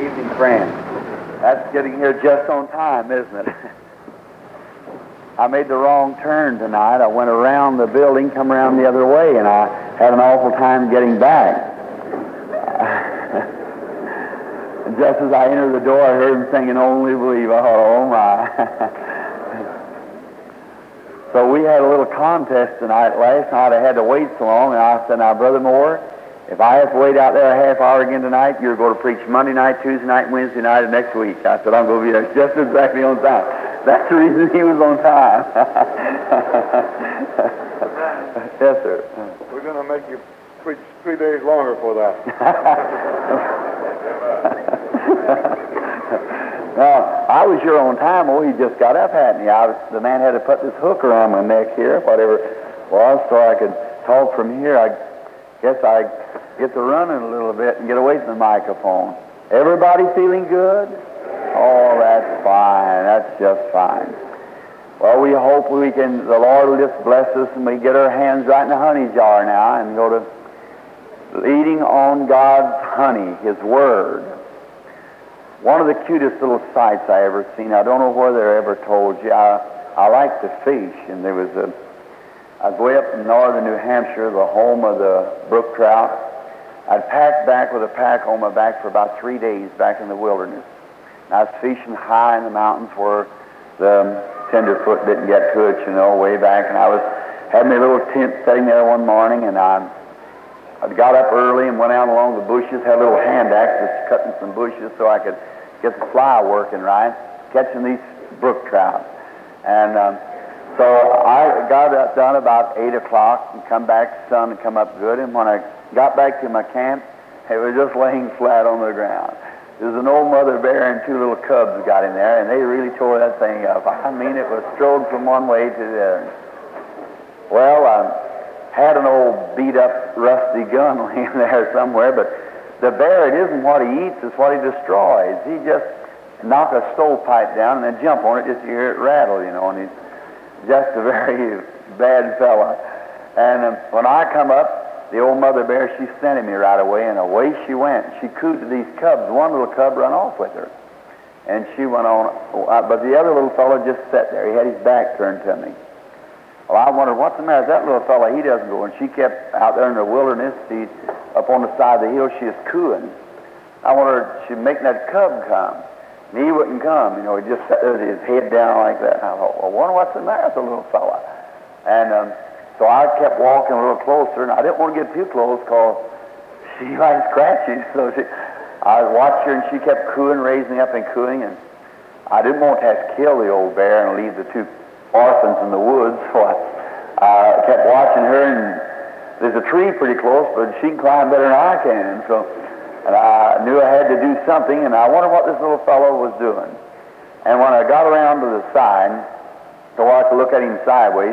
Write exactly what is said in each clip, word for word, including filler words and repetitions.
evening, friends. That's getting here just on time, isn't it? I made the wrong turn tonight. I went around the building, come around the other way, and I had an awful time getting back. Just as I entered the door, I heard him singing "Only Believe." I thought, oh my. So we had a little contest tonight. Last night I had to wait so long, and I said, now, Brother Moore, if I have to wait out there a half hour again tonight, you're going to preach Monday night, Tuesday night, Wednesday night, and next week. I said, I'm going to be there just exactly on time. That's the reason he was on time. Yes, sir. We're going to make you preach three days longer for that. Now, I was here on time. Oh, he just got up, hadn't he? I was, the man had to put this hook around my neck here, whatever it was, so I could talk from here. I guess I get to running a little bit and get away from the microphone. Everybody feeling good? Oh, that's fine. That's just fine. Well, we hope we can, the Lord will just bless us and we get our hands right in the honey jar now and go to eating on God's honey, His Word. One of the cutest little sights I ever seen, I don't know whether I ever told you, I, I like to fish, and there was a, I was way up in northern New Hampshire, the home of the brook trout. I'd packed back with a pack on my back for about three days back in the wilderness. And I was fishing high in the mountains where the tenderfoot didn't get to it, you know, way back, and I was, had my little tent sitting there one morning, and I I got up early and went out along the bushes, had a little hand axe, just cutting some bushes so I could get the fly working right, catching these brook trout. And um, so I got that done about eight o'clock and come back, the sun had come up good, and when I got back to my camp, it was just laying flat on the ground. There was an old mother bear and two little cubs got in there, and they really tore that thing up. I mean, it was strode from one way to the other. Well, I had an old beat-up, rusty gun laying there somewhere, but the bear, it isn't what he eats, it's what he destroys. He just knock a stovepipe down and then jump on it just to hear it rattle, you know, and he's just a very bad fella. And um, when I come up, the old mother bear, she scented me right away, and away she went. She cooed to these cubs. One little cub run off with her, and she went on, uh, but the other little fellow just sat there. He had his back turned to me. Well, I wondered, what's the matter with that little fellow? He doesn't go. And she kept out there in the wilderness. She, up on the side of the hill, she was cooing. I wondered, she'd make that cub come. And he wouldn't come. You know, he just sat there with his head down like that. And I thought, well, I wonder what's the matter with the little fella. And um, so I kept walking a little closer, and I didn't want to get too close because she might scratch you. So she, I watched her, and she kept cooing, raising up and cooing. And I didn't want to have to kill the old bear and leave the two orphans in the woods, so I uh, kept watching her, and there's a tree pretty close, but she can climb better than I can, so and I knew I had to do something, and I wondered what this little fellow was doing. And when I got around to the side, so I could look at him sideways,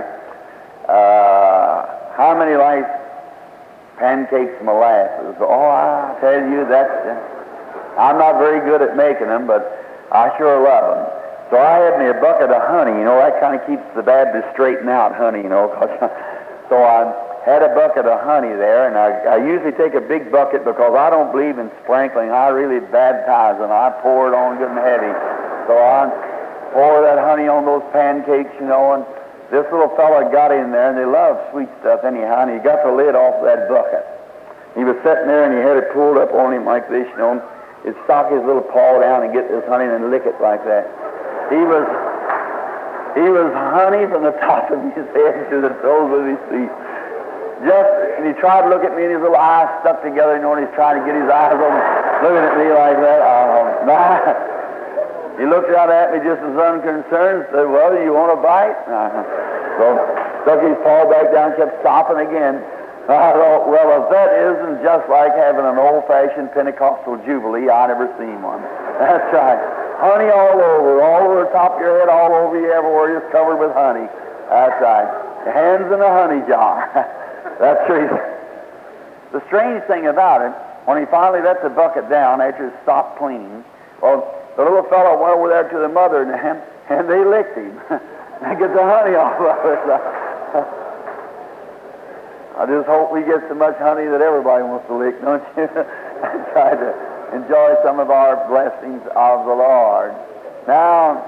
uh, how many like pancakes molasses? Oh, I tell you, that's, uh, I'm not very good at making them, but I sure love them. So I had me a bucket of honey, you know, that kind of keeps the Baptist straightened out, honey, you know. So I had a bucket of honey there, and I, I usually take a big bucket because I don't believe in sprinkling. I really baptize them. I pour it on good and heavy. So I pour that honey on those pancakes, you know, and this little fella got in there, and they love sweet stuff anyhow, and he got the lid off that bucket. He was sitting there, and he had it pulled up on him like this, you know, and he'd sock his little paw down and get this honey and then lick it like that. He was, he was honey from the top of his head to the soles of his feet. Just, and he tried to look at me, and his little eyes stuck together, you know, and he's trying to get his eyes open, looking at me like that. Oh, nah. He looked out at me just as unconcerned, said, well, you want a bite? Uh-huh. So, took his paw back down, kept stopping again. I thought, well, if that isn't just like having an old-fashioned Pentecostal jubilee, I never seen one. That's right. Honey all over, all over the top of your head, all over you, everywhere, just covered with honey. That's right. Your hands in a honey jar. That's true. The strange thing about it, when he finally let the bucket down after it stopped cleaning, well, the little fellow went over there to the mother and them, and they licked him. They get the honey off of it. I just hope we get so much honey that everybody wants to lick, don't you? And try to enjoy some of our blessings of the Lord. Now,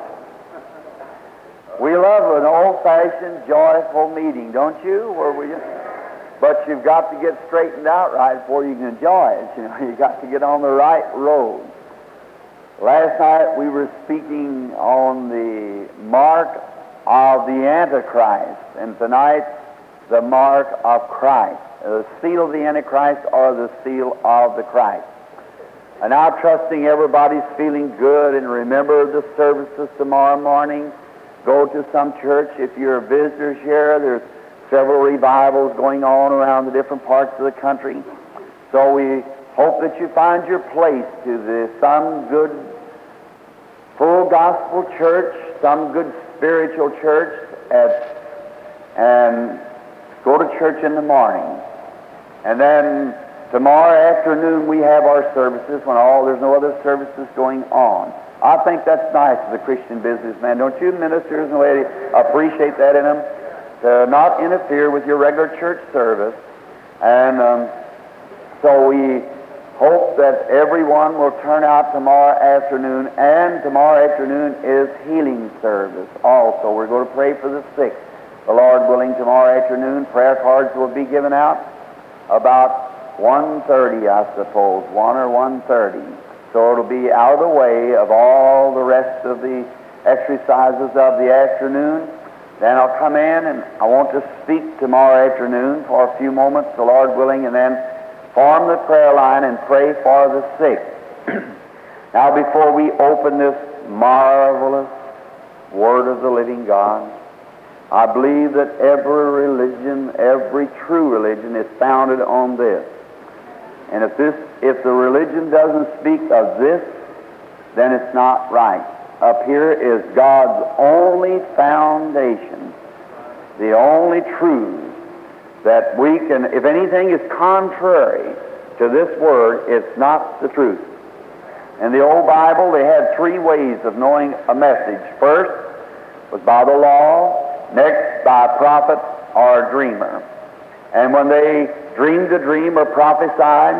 we love an old-fashioned, joyful meeting, don't you? Where we, but you've got to get straightened out right before you can enjoy it. You know, you've got to get on the right road. Last night we were speaking on the mark of the Antichrist, and tonight the mark of Christ, the seal of the Antichrist or the seal of the Christ. And now, trusting everybody's feeling good, and remember the services tomorrow morning. Go to some church. If you're visitors here, there's several revivals going on around the different parts of the country. So we hope that you find your place to the, some good full gospel church, some good spiritual church, at, and go to church in the morning. And then tomorrow afternoon we have our services when all there's no other services going on. I think that's nice as a Christian businessman. Don't you ministers and ladies appreciate that in them? To not interfere with your regular church service. And um, so we hope that everyone will turn out tomorrow afternoon. And tomorrow afternoon is healing service also. We're going to pray for the sick. The Lord willing, tomorrow afternoon, prayer cards will be given out about one thirty, I suppose, one or one thirty. So it'll be out of the way of all the rest of the exercises of the afternoon. Then I'll come in and I want to speak tomorrow afternoon for a few moments, the Lord willing, and then form the prayer line and pray for the sick. Now, before we open this marvelous Word of the living God, I believe that every religion, every true religion, is founded on this. And if this, if the religion doesn't speak of this, then it's not right. Up here is God's only foundation, the only truth that we can, if anything is contrary to this Word, it's not the truth. In the old Bible, they had three ways of knowing a message. First was by the law, next by a prophet or a dreamer. And when they dreamed a dream or prophesied,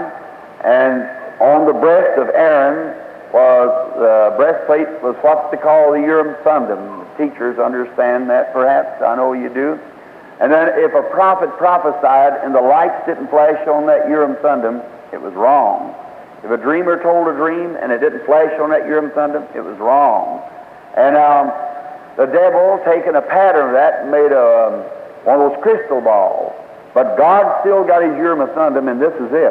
and on the breast of Aaron was the breastplate was what they call the Urim Thummim. Teachers understand that, perhaps. I know you do. And then if a prophet prophesied and the lights didn't flash on that Urim Thummim, it was wrong. If a dreamer told a dream and it didn't flash on that Urim Thummim, it was wrong. And um, the devil, taking a pattern of that, made a, um, one of those crystal balls. But God still got his Urim Thummim, and this is it.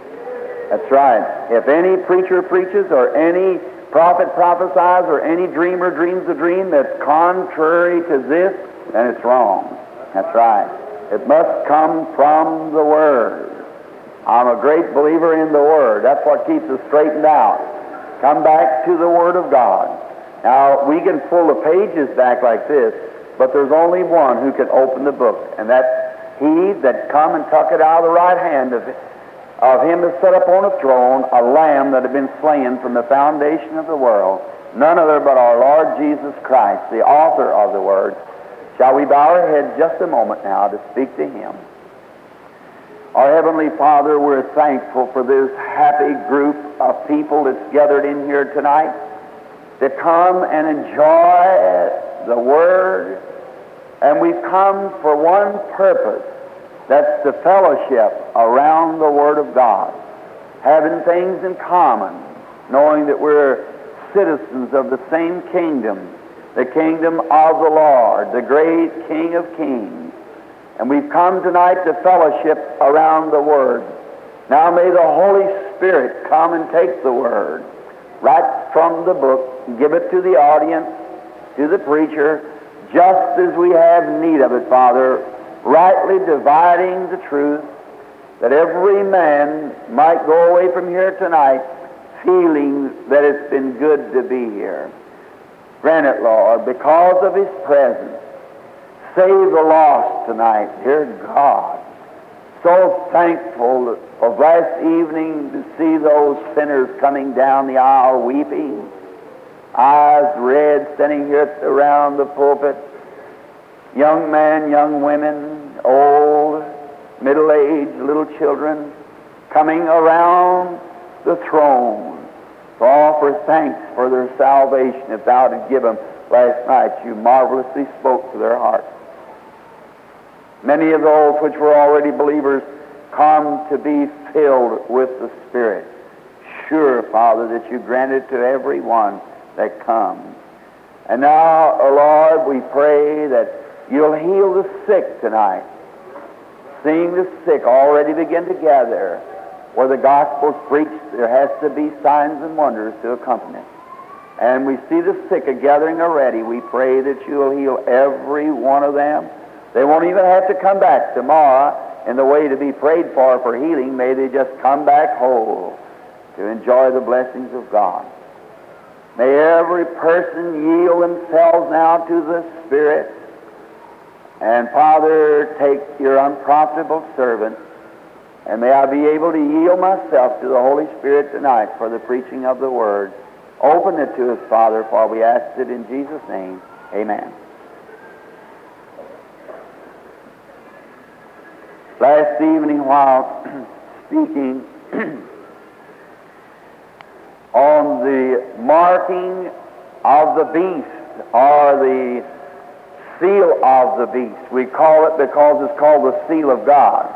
That's right. If any preacher preaches, or any prophet prophesies, or any dreamer dreams a dream that's contrary to this, then it's wrong. That's right. It must come from the Word. I'm a great believer in the Word. That's what keeps us straightened out. Come back to the Word of God. Now, we can pull the pages back like this, but there's only one who can open the book, and that's He that come and took it out of the right hand of, of him that sat upon a throne, a lamb that had been slain from the foundation of the world, none other but our Lord Jesus Christ, the author of the Word. Shall we bow our heads just a moment now to speak to Him? Our Heavenly Father, we're thankful for this happy group of people that's gathered in here tonight to come and enjoy the Word. And we've come for one purpose, that's the fellowship around the Word of God, having things in common, knowing that we're citizens of the same kingdom, the kingdom of the Lord, the great King of Kings. And we've come tonight to fellowship around the Word. Now may the Holy Spirit come and take the Word right from the book and give it to the audience, to the preacher, just as we have need of it, Father, rightly dividing the truth, that every man might go away from here tonight feeling that it's been good to be here. Grant it, Lord, because of His presence. Save the lost tonight, dear God. So thankful of last evening to see those sinners coming down the aisle weeping, eyes red, standing here around the pulpit, young men, young women, old, middle-aged little children coming around the throne to offer thanks for their salvation. If thou did give them last night, you marvelously spoke to their hearts. Many of those which were already believers come to be filled with the Spirit. Sure, Father, that you grant it to every one that comes. And now, O Lord, we pray that you'll heal the sick tonight. Seeing the sick already begin to gather. Where the gospel's preached, there has to be signs and wonders to accompany it. And we see the sick a gathering already. We pray that you'll heal every one of them. They won't even have to come back tomorrow in the way to be prayed for for healing. May they just come back whole to enjoy the blessings of God. May every person yield themselves now to the Spirit. And Father, take your unprofitable servant, and may I be able to yield myself to the Holy Spirit tonight for the preaching of the Word. Open it to us, Father, for we ask it in Jesus' name. Amen. Last evening, while speaking on the marking of the beast, or the seal of the beast, we call it because it's called the seal of God.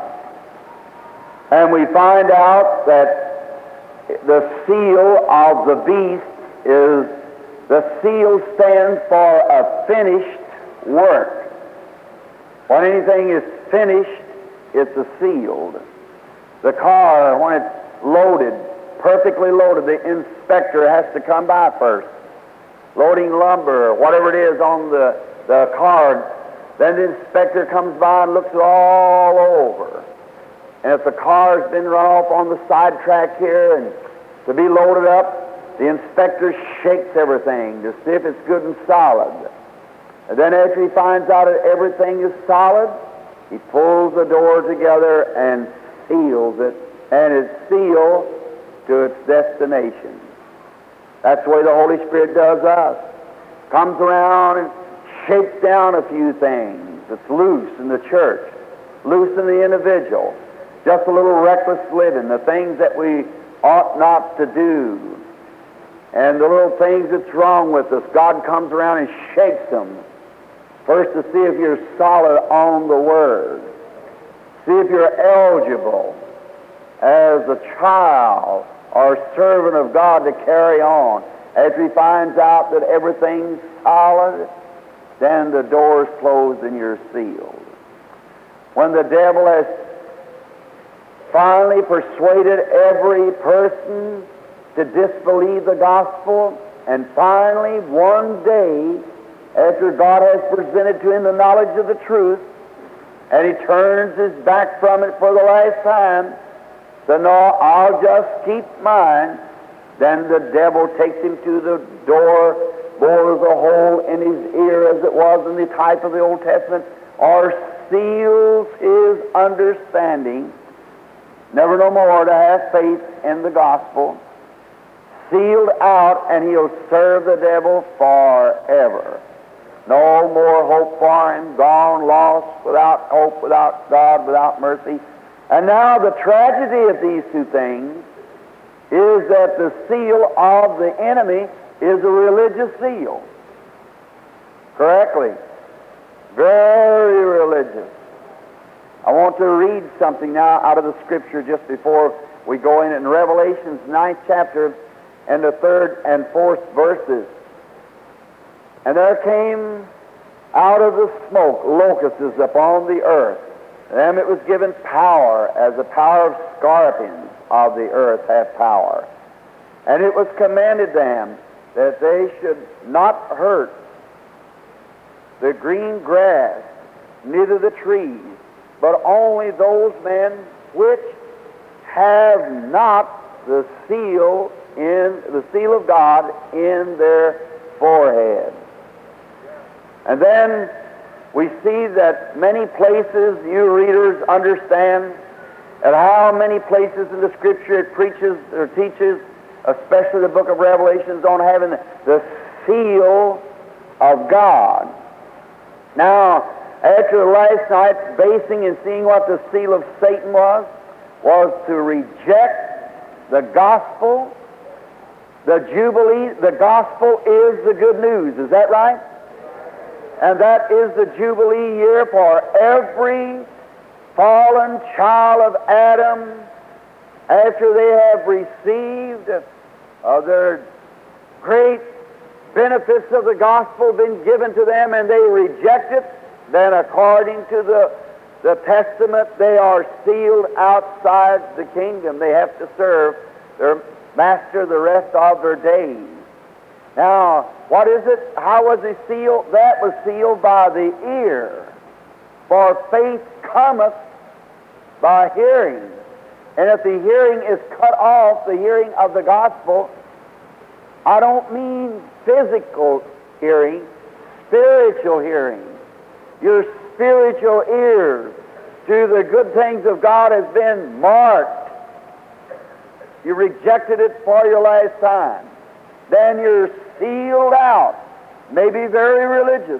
And we find out that the seal of the beast is, the seal stands for a finished work. When anything is finished, it's a sealed. The car, when it's loaded, perfectly loaded, the inspector has to come by first. Loading lumber, whatever it is on the, the car, then the inspector comes by and looks it all over. And if the car's been run off on the side track here and to be loaded up, the inspector shakes everything to see if it's good and solid. And then after he finds out that everything is solid, he pulls the door together and seals it, and it's sealed to its destination. That's the way the Holy Spirit does us. Comes around and shakes down a few things that's loose in the church, loose in the individual. Just a little reckless living, the things that we ought not to do, and the little things that's wrong with us. God comes around and shakes them. First to see if you're solid on the Word. See if you're eligible as a child or servant of God to carry on. After he finds out that everything's solid, then the door's closed and you're sealed. When the devil has finally persuaded every person to disbelieve the gospel, and finally one day, after God has presented to him the knowledge of the truth, and he turns his back from it for the last time, so no, I'll just keep mine, then the devil takes him to the door, bores a hole in his ear as it was in the type of the Old Testament, or seals his understanding, never no more to have faith in the gospel, sealed out, and he'll serve the devil forever. No more hope for him, gone, lost, without hope, without God, without mercy. And now the tragedy of these two things is that the seal of the enemy is a religious seal. Correctly. Very religious. I want to read something now out of the Scripture just before we go in. In Revelation's ninth chapter and the third and fourth verses. And there came out of the smoke locusts upon the earth. Them it was given power, as the power of scorpions of the earth have power. And it was commanded them that they should not hurt the green grass, neither the trees, but only those men which have not the seal in the seal of God in their forehead. And then we see that many places, you readers understand, at how many places in the Scripture it preaches or teaches, especially the book of Revelations, on having the seal of God. Now, after last night, basing and seeing what the seal of Satan was, was to reject the gospel. The Jubilee, the gospel is the good news. Is that right? And that is the Jubilee year for every fallen child of Adam after they have received uh, their great benefits of the gospel been given to them and they reject it, then according to the, the Testament, they are sealed outside the kingdom. They have to serve their master the rest of their days. Now, what is it? How was he sealed? That was sealed by the ear. For faith cometh by hearing. And if the hearing is cut off, the hearing of the gospel, I don't mean physical hearing, spiritual hearing. Your spiritual ears to the good things of God has been marked. You rejected it for your last time. Then you're sealed out. Maybe very religious.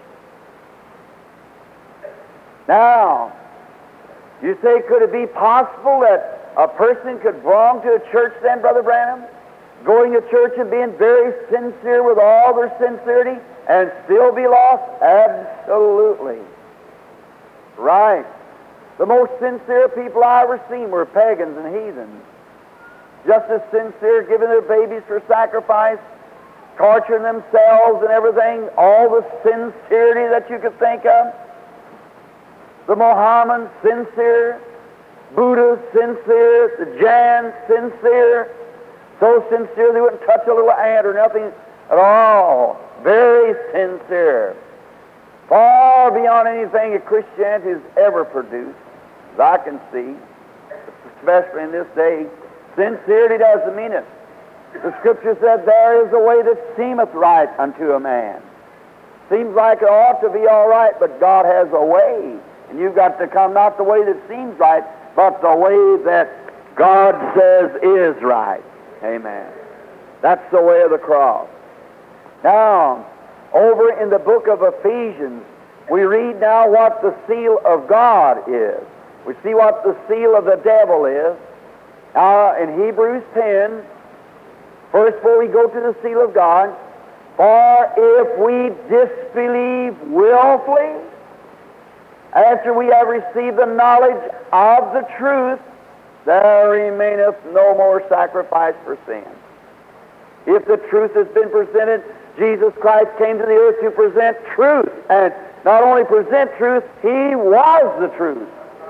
Now, you say, could it be possible that a person could belong to a church then, Brother Branham, going to church and being very sincere with all their sincerity and still be lost? Absolutely. Right. The most sincere people I ever seen were pagans and heathens. Just as sincere, giving their babies for sacrifice, torturing themselves and everything, all the sincerity that you could think of. The Mohammedans, sincere. Buddha, sincere. The Jains, sincere. So sincere they wouldn't touch a little ant or nothing at all. Very sincere. Far beyond anything that Christianity has ever produced, as I can see, especially in this day. Sincerity doesn't mean it. The Scripture said, there is a way that seemeth right unto a man. Seems like it ought to be all right, but God has a way. And you've got to come not the way that seems right, but the way that God says is right. Amen. That's the way of the cross. Now, over in the book of Ephesians, we read now what the seal of God is. We see what the seal of the devil is. Now, in Hebrews ten, first before we go to the seal of God, for if we disbelieve willfully, after we have received the knowledge of the truth, there remaineth no more sacrifice for sin. If the truth has been presented, Jesus Christ came to the earth to present truth. And not only present truth, He was the truth.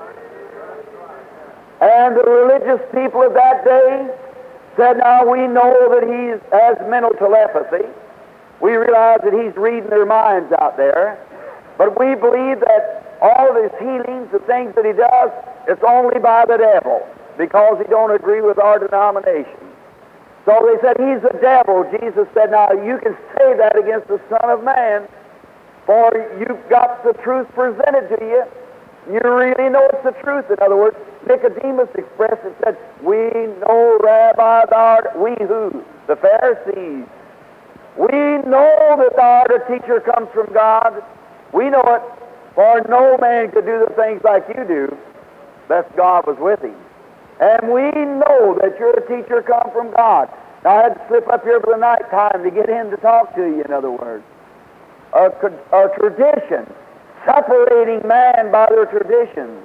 And the religious people of that day said, now we know that He has mental telepathy. We realize that He's reading their minds out there. But we believe that all of His healings, the things that He does, it's only by the devil, because He don't agree with our denomination. So they said, He's the devil. Jesus said, now you can say that against the Son of Man, for you've got the truth presented to you. You really know it's the truth. In other words, Nicodemus expressed and said, we know, Rabbi, thou art, we who? The Pharisees. We know that thou art a teacher comes from God. We know it, for no man could do the things like you do, lest God was with him. And we know that you're a teacher come from God. Now, I had to slip up here for the night time to get in to talk to you, in other words. A, a tradition, separating man by their traditions.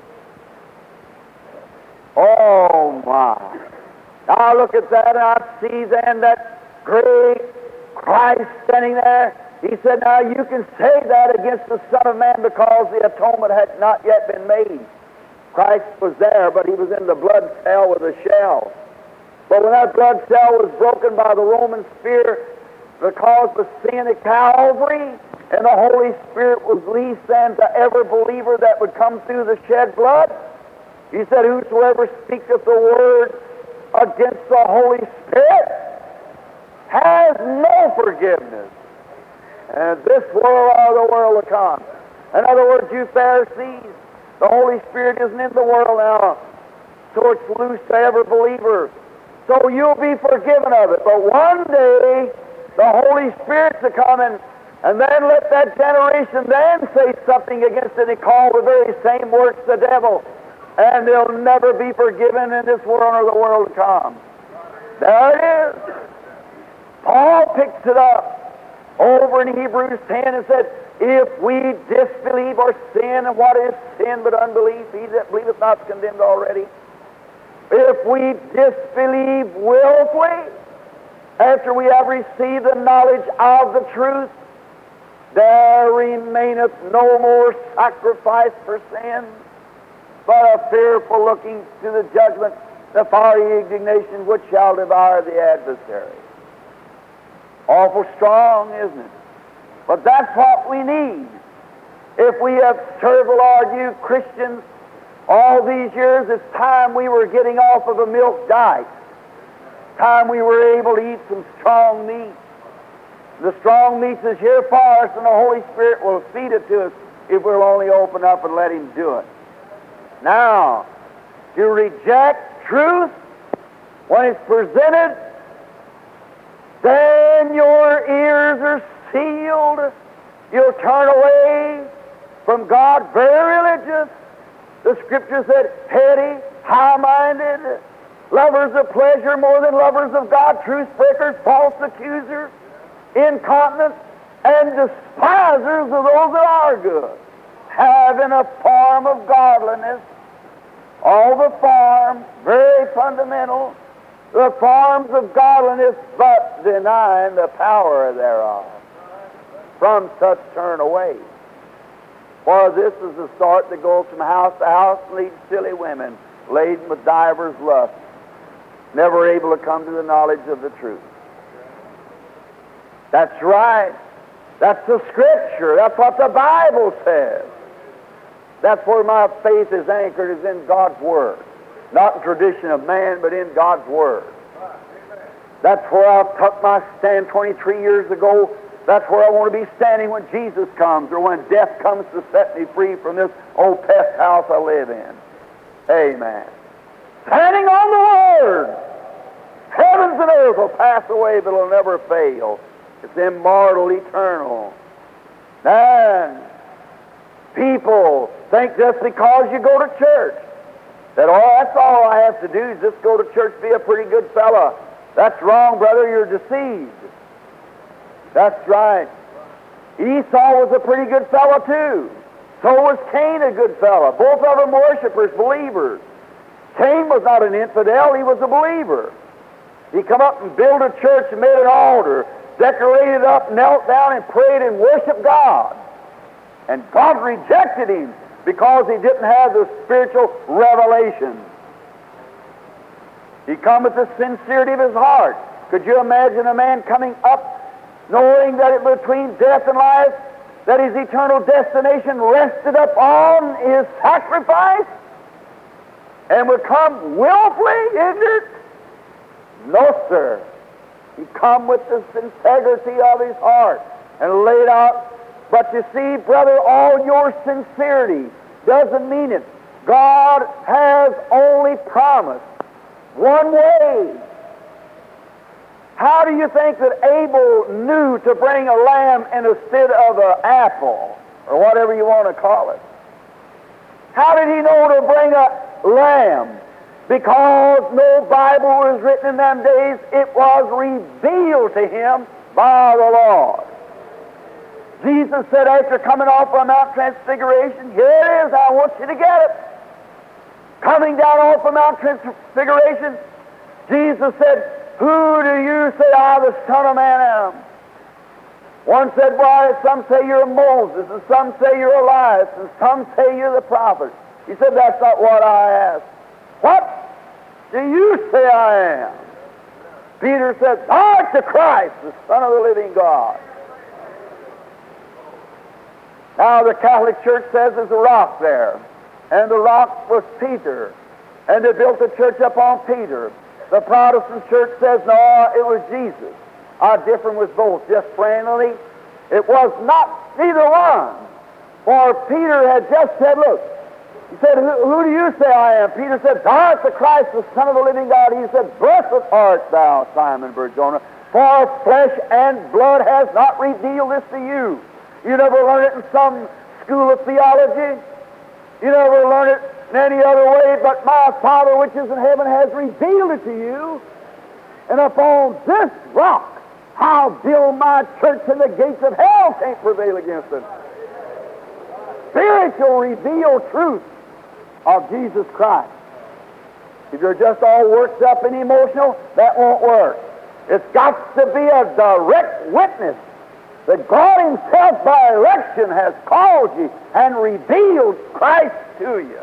Oh, my. Now, I look at that and I see then that great Christ standing there. He said, now you can say that against the Son of Man because the atonement had not yet been made. Christ was there, but He was in the blood cell with a shell. But when that blood cell was broken by the Roman spear because of sin at Calvary, and the Holy Spirit was released then to every believer that would come through the shed blood, He said, whosoever speaketh the word against the Holy Spirit has no forgiveness. And this world or the world to come. In other words, you Pharisees, the Holy Spirit isn't in the world now, so it's loose to every believer. So you'll be forgiven of it. But one day, the Holy Spirit's to come and And then let that generation then say something against it and call the very same works the devil. And they'll never be forgiven in this world or the world to come. There it is. Paul picks it up over in Hebrews ten and said, if we disbelieve or sin, and what is sin but unbelief? He that believeth not is condemned already. If we disbelieve willfully, after we have received the knowledge of the truth, there remaineth no more sacrifice for sin, but a fearful looking to the judgment, the fiery indignation which shall devour the adversary. Awful strong, isn't it? But that's what we need. If we have served the Lord, you Christians, all these years, it's time we were getting off of a milk diet. Time we were able to eat some strong meat. The strong meat is here for us, and the Holy Spirit will feed it to us if we'll only open up and let Him do it. Now, to reject truth when it's presented, then your ears are sealed. You'll turn away from God, very religious. The Scripture said, heady, high-minded, lovers of pleasure more than lovers of God, truth breakers, false accusers, incontinent, and despisers of those that are good, having a form of godliness. All the forms, very fundamental, the forms of godliness, but denying the power thereof. From such turn away. For this is the sort that goes from house to house and leads silly women, laden with divers lusts, never able to come to the knowledge of the truth. That's right. That's the Scripture. That's what the Bible says. That's where my faith is anchored, is in God's Word. Not in tradition of man, but in God's Word. That's where I took my stand twenty-three years ago. That's where I want to be standing when Jesus comes, or when death comes to set me free from this old pest house I live in. Amen. Standing on the Word. Heavens and earth will pass away, but it'll never fail. It's immortal, eternal. And people think just because you go to church that, oh, that's all I have to do is just go to church, be a pretty good fella. That's wrong, brother. You're deceived. That's right. Esau was a pretty good fellow, too. So was Cain a good fellow. Both of them worshipers, believers. Cain was not an infidel. He was a believer. He come up and built a church and made an altar, decorated up, knelt down and prayed and worshiped God. And God rejected him because he didn't have the spiritual revelation. He come with the sincerity of his heart. Could you imagine a man coming up knowing that it between death and life, that his eternal destination rested upon his sacrifice, and would come willfully ignorant? No, sir. He come with the integrity of his heart and laid out. But you see, brother, all your sincerity doesn't mean it. God has only promised one way. How do you think that Abel knew to bring a lamb instead of an apple, or whatever you want to call it? How did he know to bring a lamb? Because no Bible was written in them days. It was revealed to him by the Lord. Jesus said after coming off from Mount Transfiguration, here it is, I want you to get it. Coming down off of Mount Transfiguration, Jesus said, who do you say I, the Son of Man, am? One said, why, some say you're Moses, and some say you're Elias, and some say you're the prophet. He said, that's not what I asked. What do you say I am? Peter said, thou art the Christ, the Son of the living God. Now the Catholic Church says there's a rock there, and the rock was Peter, and they built the church upon Peter. The Protestant church says, no, it was Jesus. I differ with both, just plainly. It was not neither one. For Peter had just said, look, He said, who, who do you say I am? Peter said, Thou art the Christ, the Son of the living God. He said, Blessed art thou, Simon Bar-Jonah, for flesh and blood has not revealed this to you. You never learned it in some school of theology. You never learned it in any other way, but my Father which is in heaven has revealed it to you. And upon this rock I'll build my church, and the gates of hell can't prevail against it. Spiritual revealed truth of Jesus Christ. If you're just all worked up and emotional, that won't work. It's got to be a direct witness that God Himself by election has called you and revealed Christ to you.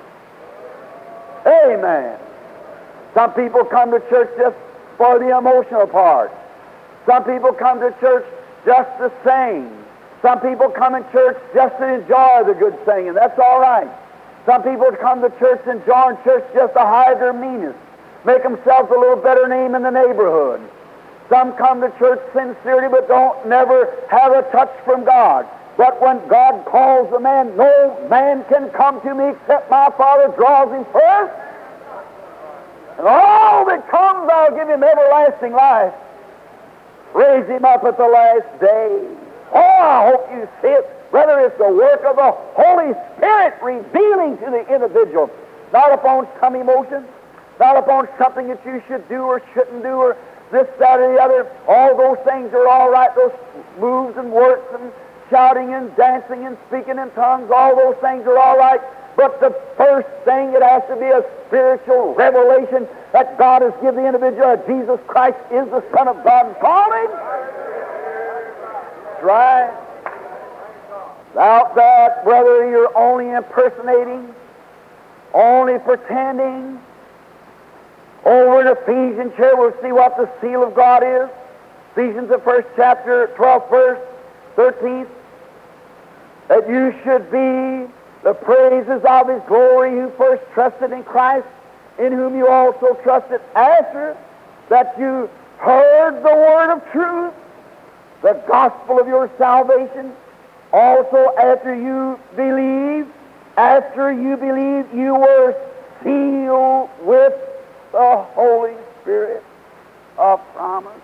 Amen. Some people come to church just for the emotional part. Some people come to church just to sing. Some people come in church just to enjoy the good singing. That's all right. Some people come to church and join church just to hide their meanness, make themselves a little better name in the neighborhood. Some come to church sincerely but don't never have a touch from God. But when God calls a man, no man can come to me except my Father draws him first. And all that comes, I'll give him everlasting life. Raise him up at the last day. Oh, I hope you see it. Brother, it's the work of the Holy Spirit revealing to the individual, not upon some emotion, not upon something that you should do or shouldn't do, or this, that, or the other. All those things are all right, those moves and works and shouting and dancing and speaking in tongues, all those things are all right. But the first thing, it has to be a spiritual revelation that God has given the individual that Jesus Christ is the Son of God and called Him. That's right. Without that, brother, you're only impersonating, only pretending. Over in Ephesians here, we'll see what the seal of God is. Ephesians, the first chapter, twelfth verse, thirteenth. That you should be the praises of His glory, who first trusted in Christ, in whom you also trusted after that you heard the word of truth, the gospel of your salvation. Also after you believed, after you believed, you were sealed with the Holy Spirit of promise.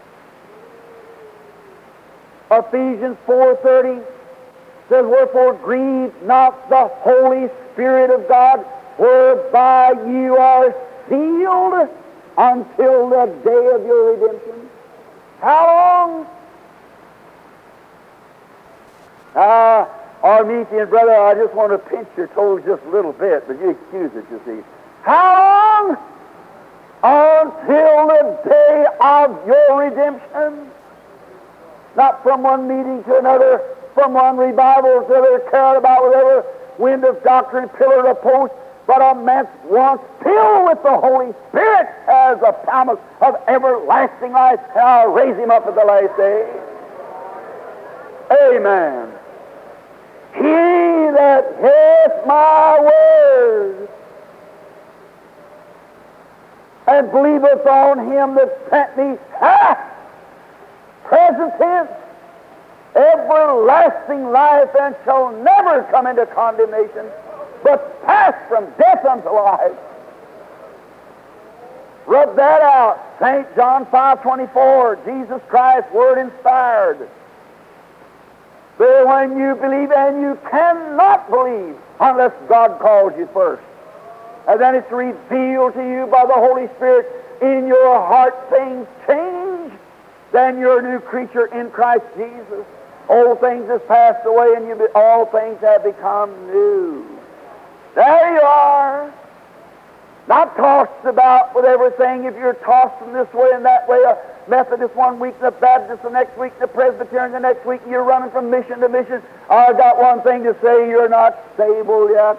Ephesians four thirty says, Wherefore grieve not the Holy Spirit of God, whereby you are sealed until the day of your redemption. How long? Ah, uh, Armenian brother, I just want to pinch your toes just a little bit, but you excuse it, you see. How long? Until the day of your redemption. Not from one meeting to another, from one revival to another, carried about with every wind of doctrine, pillar to post, but a man once filled with the Holy Spirit has a promise of everlasting life, and I'll raise him up at the last day. Amen. He that heareth my word and believeth on Him that sent me hath, present tense, everlasting life, and shall never come into condemnation, but pass from death unto life. Rub that out. Saint John five twenty-four, Jesus Christ, word inspired. But when you believe, and you cannot believe unless God calls you first. And then it's revealed to you by the Holy Spirit in your heart, things change. Then you're a new creature in Christ Jesus. Old things have passed away, and you be, all things have become new. There you are. Not tossed about with everything. If you're tossed from this way and that way, a Methodist one week, the Baptist the next week, the Presbyterian the next week, and you're running from mission to mission, I've got one thing to say, you're not stable yet.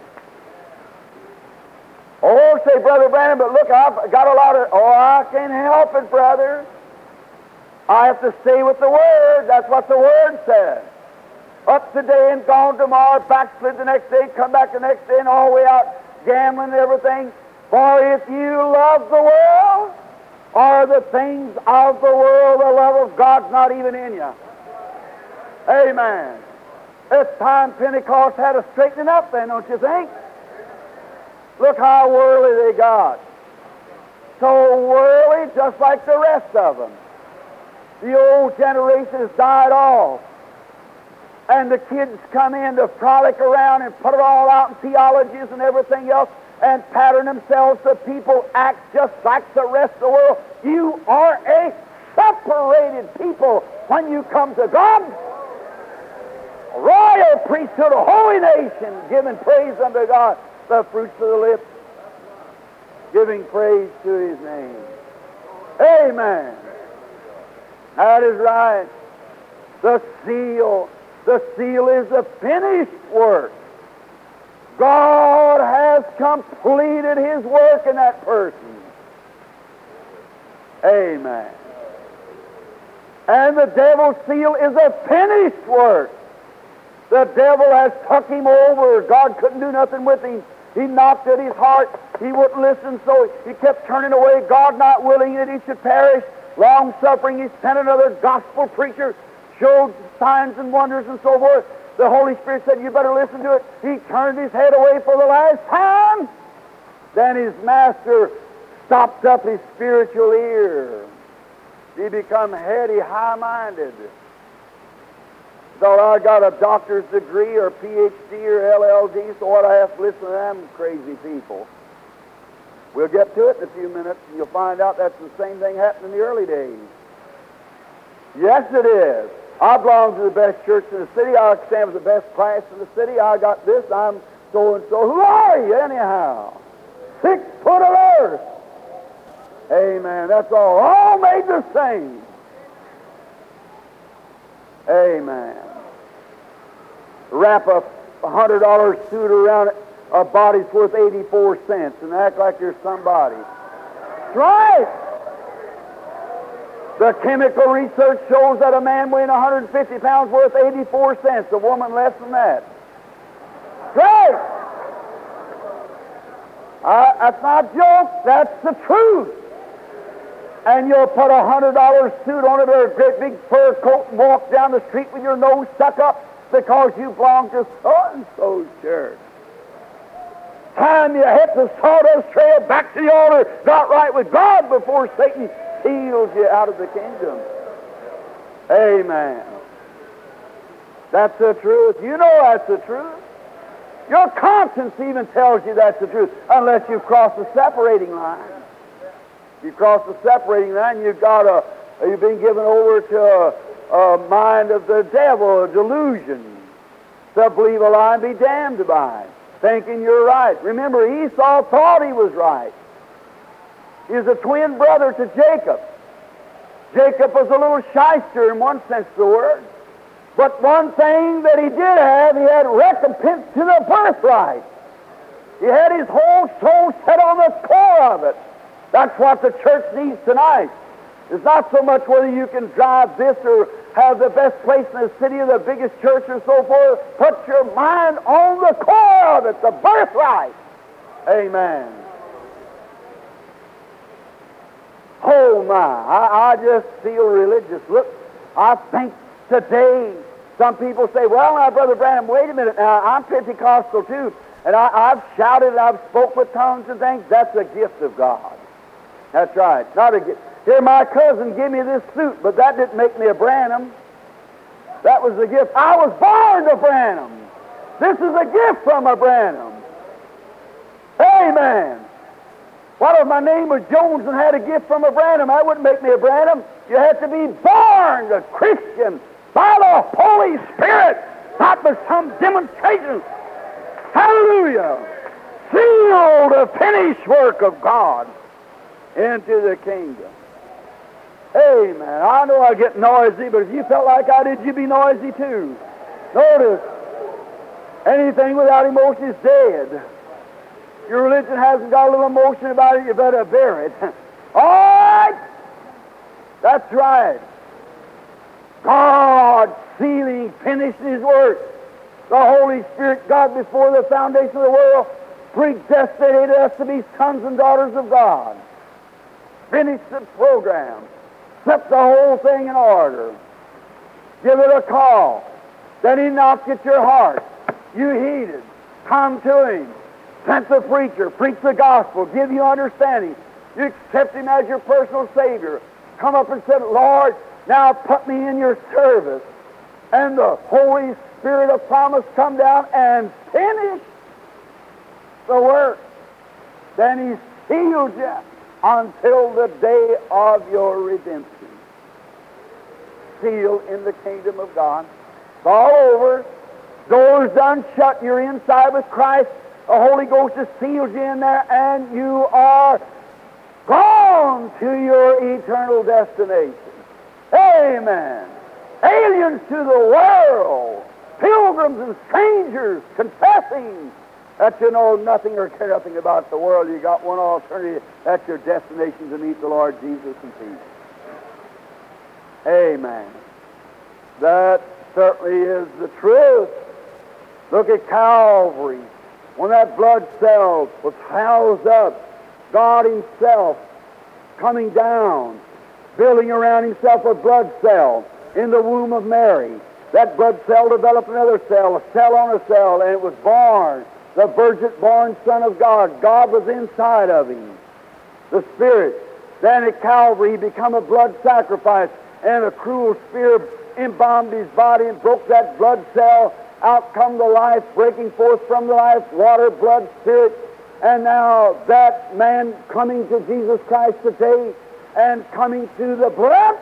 Oh, say, Brother Branham, but look, I've got a lot of, oh, I can't help it, brother. I have to stay with the Word. That's what the Word says. Up today and gone tomorrow, backslid the next day, come back the next day, and all the way out gambling and everything. For if you love the world, or the things of the world, the love of God's not even in you. Amen. It's time Pentecost had a straightening up then, don't you think? Look how worldly they got. So worldly, just like the rest of them. The old generation has died off. And the kids come in to frolic around and put it all out in theologies and everything else and pattern themselves so people act just like the rest of the world. You are a separated people when you come to God. A royal priesthood, a holy nation, giving praise unto God, the fruits of the lips, giving praise to His name. Amen. That is right. The seal, the seal is the finished work. God has completed His work in that person. Amen. And the devil's seal is a finished work. The devil has tucked him over. God couldn't do nothing with him. He knocked at his heart. He wouldn't listen, so he kept turning away. God not willing that he should perish. Long-suffering, he sent another gospel preacher, showed signs and wonders and so forth. The Holy Spirit said, you better listen to it. He turned his head away for the last time. Then his master stopped up his spiritual ear. He become heady, high-minded. Thought I got a doctor's degree or P H D or L L D, so what I have to listen to them crazy people. We'll get to it in a few minutes, and you'll find out that's the same thing happened in the early days. Yes, it is. I belong to the best church in the city. I stand with the best class in the city. I got this. I'm so-and-so. Who are you, anyhow? Six foot of earth. Amen. That's all. All made the same. Amen. Wrap a one hundred dollar suit around it. A body's worth eighty-four cents and act like you're somebody. That's right. The chemical research shows that a man weighing one hundred fifty pounds worth eighty-four cents, a woman less than that. That's right. Uh, that's not a joke. That's the truth. And you'll put a one hundred dollar suit on it or a great big fur coat and walk down the street with your nose stuck up because you belong to so-and-so's church. Time you hit the sawdust trail back to the altar, got right with God before Satan steals you out of the kingdom. Amen. That's the truth. You know that's the truth. Your conscience even tells you that's the truth, unless you cross the separating line. You cross the separating line, you've got a, you've been given over to a, a mind of the devil, a delusion. To believe a lie and be damned by it, thinking you're right. Remember, Esau thought he was right. He was a twin brother to Jacob. Jacob was a little shyster in one sense of the word. But one thing that he did have, he had recompense to the birthright. He had his whole soul set on the core of it. That's what the church needs tonight. It's not so much whether you can drive this or have the best place in the city or the biggest church or so forth. Put your mind on the core of it, the birthright. Amen. Oh my, I, I just feel religious. Look, I think today some people say, well, now, Brother Branham, wait a minute now, I'm Pentecostal too. And I, I've shouted and I've spoke with tongues and things. That's a gift of God. That's right. Not a gift. Here, my cousin gave me this suit, but that didn't make me a Branham. That was a gift. I was born a Branham. This is a gift from a Branham. Amen. What if my name was Jones and had a gift from a Branham? That wouldn't make me a Branham. You have to be born a Christian by the Holy Spirit, not by some demonstration. Hallelujah. Seal the finished work of God into the kingdom. Amen. I know I get noisy, but if you felt like I did, you'd be noisy too. Notice, anything without emotion is dead. Your religion hasn't got a little emotion about it, you better bear it. All right? That's right. God sealing, finishing His work. The Holy Spirit, God before the foundation of the world, predestinated us to be sons and daughters of God. Finished the program. Set the whole thing in order. Give it a call. Then He knocked at your heart. You heeded. Come to Him. sent the preacher, preach the gospel, give you understanding. You accept Him as your personal Savior. Come up and said, Lord, now put me in your service. And the Holy Spirit of promise come down and finish the work. Then He sealed you until the day of your redemption. Seal in the kingdom of God. It's all over. Doors done shut. You're inside with Christ. The Holy Ghost has sealed you in there, and you are gone to your eternal destination. Amen. Aliens to the world, pilgrims and strangers, confessing that you know nothing or care nothing about the world. You got one alternative. That's your destination, to meet the Lord Jesus in peace. Amen. That certainly is the truth. Look at Calvary. When that blood cell was housed up, God Himself coming down, building around Himself a blood cell in the womb of Mary. That blood cell developed another cell, a cell on a cell, and it was born, the virgin-born Son of God. God was inside of Him, the Spirit. Then at Calvary He became a blood sacrifice, and a cruel spear embalmed His body and broke that blood cell. Out come the life, breaking forth from the life, water, blood, Spirit. And now that man coming to Jesus Christ today and coming to the blood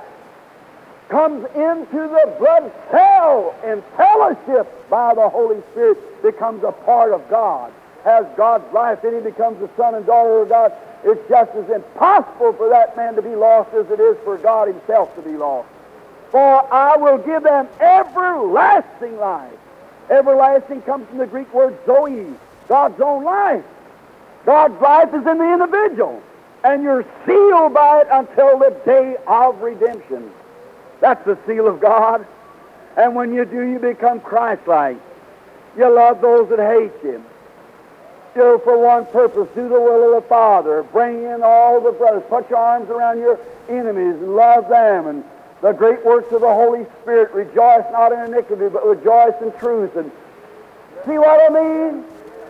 comes into the blood cell in fellowship by the Holy Spirit, becomes a part of God, has God's life, then he becomes the son and daughter of God. It's just as impossible for that man to be lost as it is for God Himself to be lost. For I will give them everlasting life. Everlasting comes from the Greek word zoe, God's own life. God's life is in the individual, and you're sealed by it until the day of redemption. That's the seal of God. And when you do, you become Christ-like. You love those that hate you. You, for one purpose, do the will of the Father. Bring in all the brothers. Put your arms around your enemies and love them. And the great works of the Holy Spirit. Rejoice not in iniquity, but rejoice in truth. And see what I mean?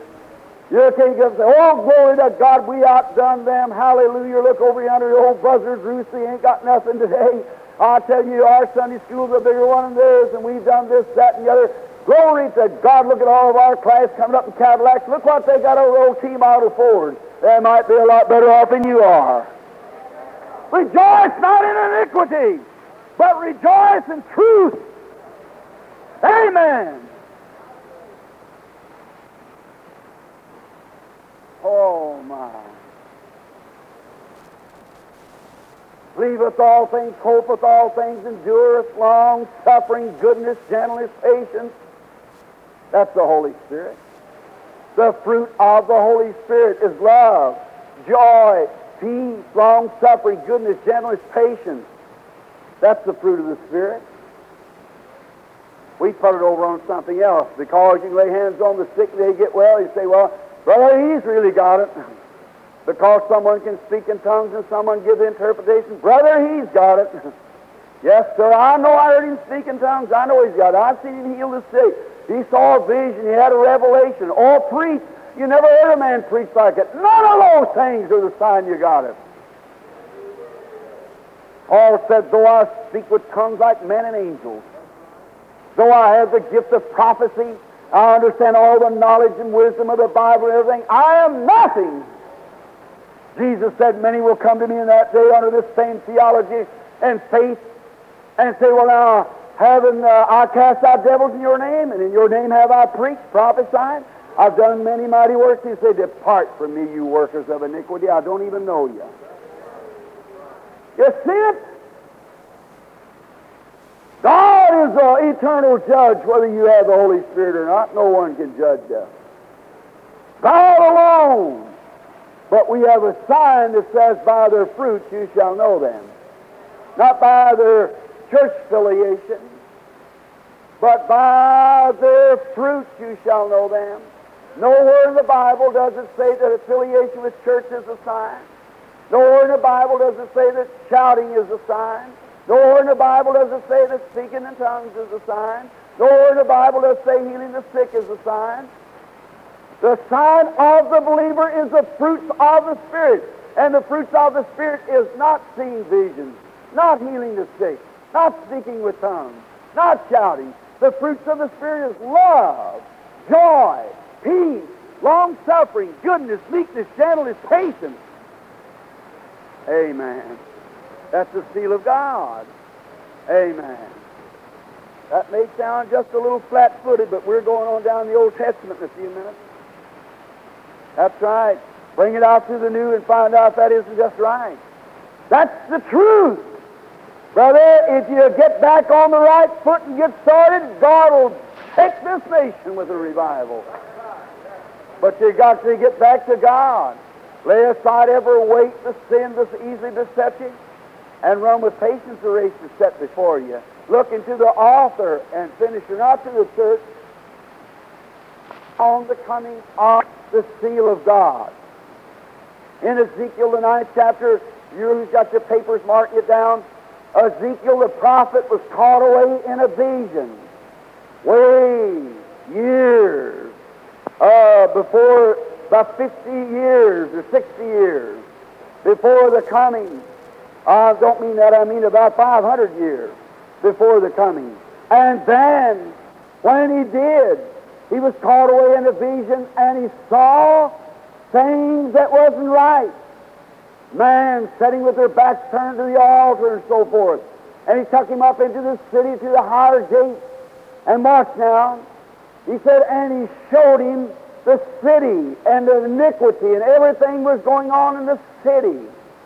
You can't get up and say, oh, glory to God, we outdone them. Hallelujah. Look over yonder, the old buzzards, Ruthie ain't got nothing today. I tell you, our Sunday school's a bigger one than theirs, and we've done this, that, and the other. Glory to God. Look at all of our class coming up in Cadillacs. Look what they got over old T-Model Ford. They might be a lot better off than you are. Rejoice not in iniquity, but rejoice in truth. Amen. Oh, my. Believeth all things, hopeth all things, endureth long suffering, goodness, gentleness, patience. That's the Holy Spirit. The fruit of the Holy Spirit is love, joy, peace, long suffering, goodness, gentleness, patience. That's the fruit of the Spirit. We put it over on something else. Because you can lay hands on the sick and they get well, you say, well, brother, he's really got it. Because someone can speak in tongues and someone give the interpretation, brother, he's got it. Yes, sir, I know I heard him speak in tongues. I know he's got it. I've seen him heal the sick. He saw a vision. He had a revelation. All preach. You never heard a man preach like it. None of those things are the sign you got it. Paul said, though I speak with tongues like men and angels, though I have the gift of prophecy, I understand all the knowledge and wisdom of the Bible and everything, I am nothing. Jesus said, many will come to me in that day under this same theology and faith and say, well, now, having uh, I cast out devils in your name, and in your name have I preached, prophesied. I've done many mighty works. He said, depart from me, you workers of iniquity. I don't even know you. You see it? God is the eternal judge, whether you have the Holy Spirit or not. No one can judge that. God alone. But we have a sign that says, by their fruits you shall know them. Not by their church affiliation, but by their fruits you shall know them. Nowhere in the Bible does it say that affiliation with church is a sign. Nowhere in the Bible does it say that shouting is a sign. Nowhere in the Bible does it say that speaking in tongues is a sign. Nowhere in the Bible does it say healing the sick is a sign. The sign of the believer is the fruits of the Spirit. And the fruits of the Spirit is not seeing visions, not healing the sick, not speaking with tongues, not shouting. The fruits of the Spirit is love, joy, peace, long-suffering, goodness, meekness, gentleness, patience. Amen. That's the seal of God. Amen. That may sound just a little flat-footed, but we're going on down the Old Testament in a few minutes. That's right. Bring it out through the New and find out if that isn't just right. That's the truth. Brother, if you get back on the right foot and get started, God will take this nation with a revival. But you got to get back to God. Lay aside every weight, the sin that's easily besets you, and run with patience the race that's set before you. Look into the author and finisher, not to the church, on the coming of the seal of God. In Ezekiel, the ninth chapter, you who's got your papers, mark it down. Ezekiel the prophet was caught away in a vision, way years uh, before, about fifty years or sixty years before the coming. I don't mean that, I mean about five hundred years before the coming. And then, when he did, he was caught away in a vision and he saw things that wasn't right. Man sitting with their backs turned to the altar and so forth. And he took him up into the city to the higher gate. And watch now. He said, and he showed him the city and the iniquity and everything was going on in the city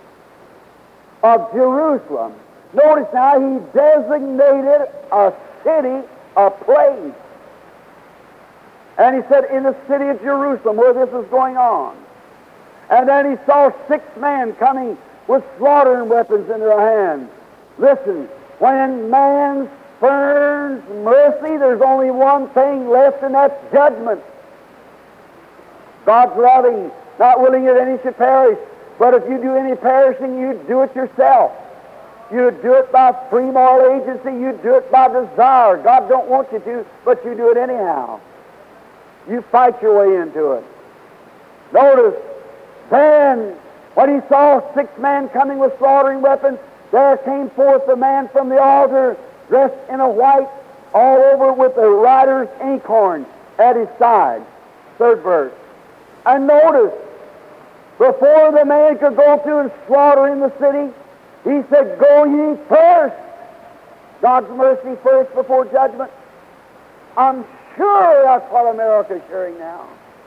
of Jerusalem. Notice now, he designated a city, a place. And he said, in the city of Jerusalem, where this is going on. And then he saw six men coming with slaughtering weapons in their hands. Listen, when man spurns mercy, there's only one thing left, and that's judgment. God's loving, not willing that any should perish. But if you do any perishing, you do it yourself. You do it by free moral agency. You do it by desire. God don't want you to, but you do it anyhow. You fight your way into it. Notice, then, when he saw six men coming with slaughtering weapons, there came forth a man from the altar, dressed in a white, all over with a rider's inkhorn at his side. Third verse. And notice, before the man could go through and slaughter in the city, he said, go ye first. God's mercy first before judgment. I'm sure that's what America's hearing now.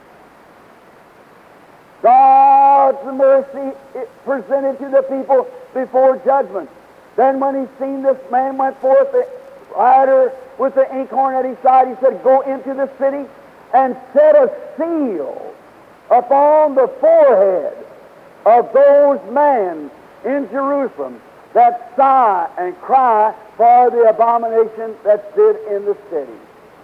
God's mercy presented to the people before judgment. Then when he seen this man went forth, the rider with the inkhorn at his side, he said, go into the city and set a seal upon the forehead of those men in Jerusalem that sigh and cry for the abomination that stood in the city.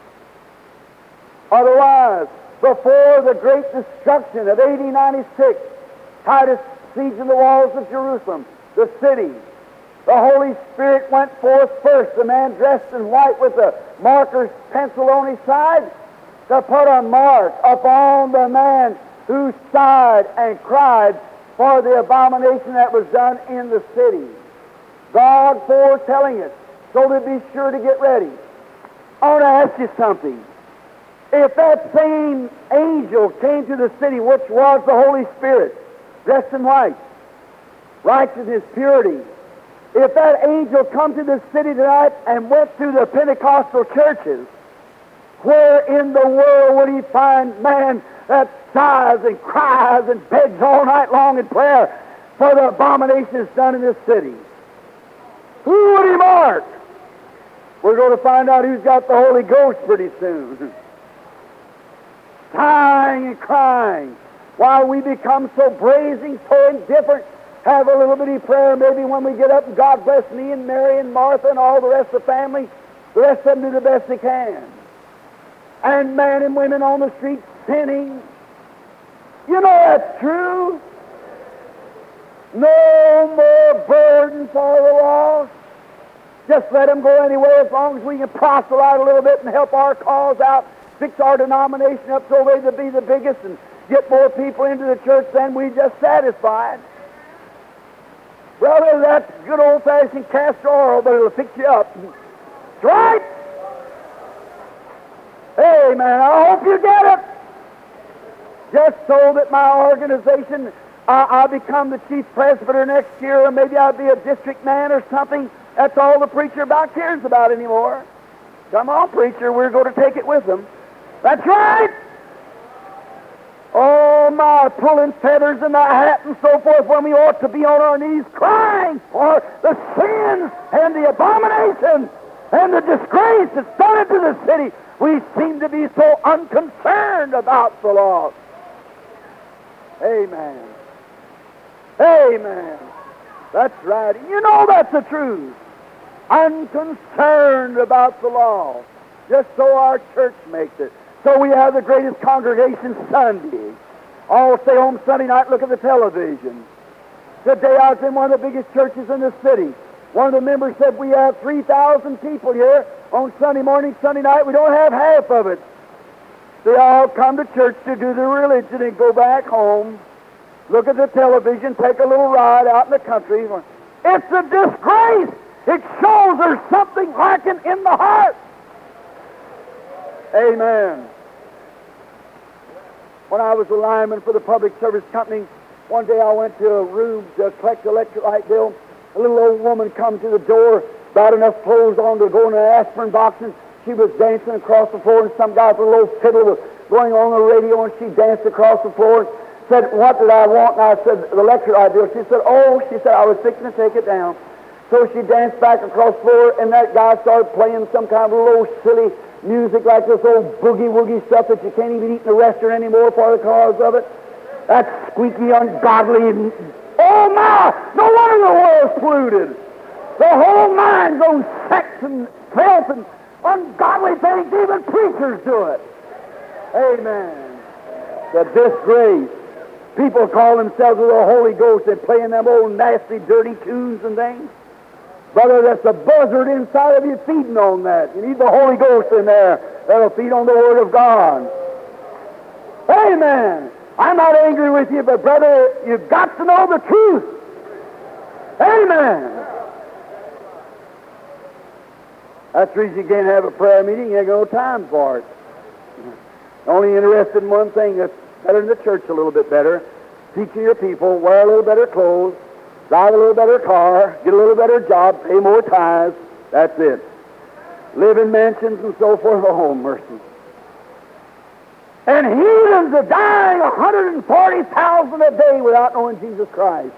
Otherwise, before the great destruction of A D ninety-six, Titus sieging the walls of Jerusalem, the city, the Holy Spirit went forth first, the man dressed in white with a marker's pencil on his side, to put a mark upon the man who sighed and cried for the abomination that was done in the city. God foretelling it, so to be sure to get ready. I want to ask you something. If that same angel came to the city, which was the Holy Spirit, dressed in white, righteousness, purity, if that angel come to the city tonight and went through the Pentecostal churches, where in the world would he find man that sighs and cries and begs all night long in prayer for the abominations done in this city? Who would he mark? We're going to find out who's got the Holy Ghost pretty soon. Sighing and crying. Why we become so brazen, so indifferent. Have a little bitty prayer maybe when we get up, and God bless me and Mary and Martha and all the rest of the family. The rest of them do the best they can. And men and women on the street sinning. You know that's true. No more burden for the lost. Just let them go anyway as long as we can proselyte a little bit and help our cause out fix our denomination up so way to be the biggest and get more people into the church than we just satisfied. Brother, that's good old-fashioned castor oil, but it'll fix you up. That's right. Amen. I hope you get it. Just so that my organization, I, I'll become the chief presbyter next year, or maybe I'll be a district man or something. That's all the preacher about cares about anymore. Come on, preacher, we're going to take it with them. That's right. Oh, my, pulling feathers in the hat and so forth when we ought to be on our knees crying for the sins and the abomination and the disgrace that's done into the city. We seem to be so unconcerned about the lost. Amen. Amen. That's right. You know that's the truth. Unconcerned about the lost. Just so our church makes it. So we have the greatest congregation Sunday. All stay home Sunday night, look at the television. Today I was in one of the biggest churches in the city. One of the members said, we have three thousand people here on Sunday morning, Sunday night. We don't have half of it. They all come to church to do their religion and go back home, look at the television, take a little ride out in the country. It's a disgrace. It shows there's something lacking in the heart. Amen. When I was a lineman for the public service company, one day I went to a room to collect the electric light bill. A little old woman come to the door, got enough clothes on to go in an aspirin box, and she was dancing across the floor, and some guy with a little fiddle was going on the radio, and she danced across the floor and said, what did I want? And I said, the electric light bill. She said, oh, she said, I was fixing to take it down. So she danced back across the floor, and that guy started playing some kind of low, silly music like this old boogie-woogie stuff that you can't even eat in a restaurant anymore for the cause of it. That's squeaky, ungodly. Oh, my! No wonder the world's polluted. The whole mind goes sex and filth and ungodly things. Even preachers do it. Amen. The disgrace. People call themselves with the Holy Ghost. They're playing them old nasty, dirty tunes and things. Brother, that's a buzzard inside of you feeding on that. You need the Holy Ghost in there that'll feed on the Word of God. Amen. I'm not angry with you, but brother, you've got to know the truth. Amen. That's the reason you can't have a prayer meeting. You ain't got no time for it. Only interested in one thing that's better than the church a little bit better. Teaching your people, wear a little better clothes, drive a little better car, get a little better job, pay more tithes. That's it. Live in mansions and so forth. Oh, mercy. And heathens are dying one hundred forty thousand a day without knowing Jesus Christ.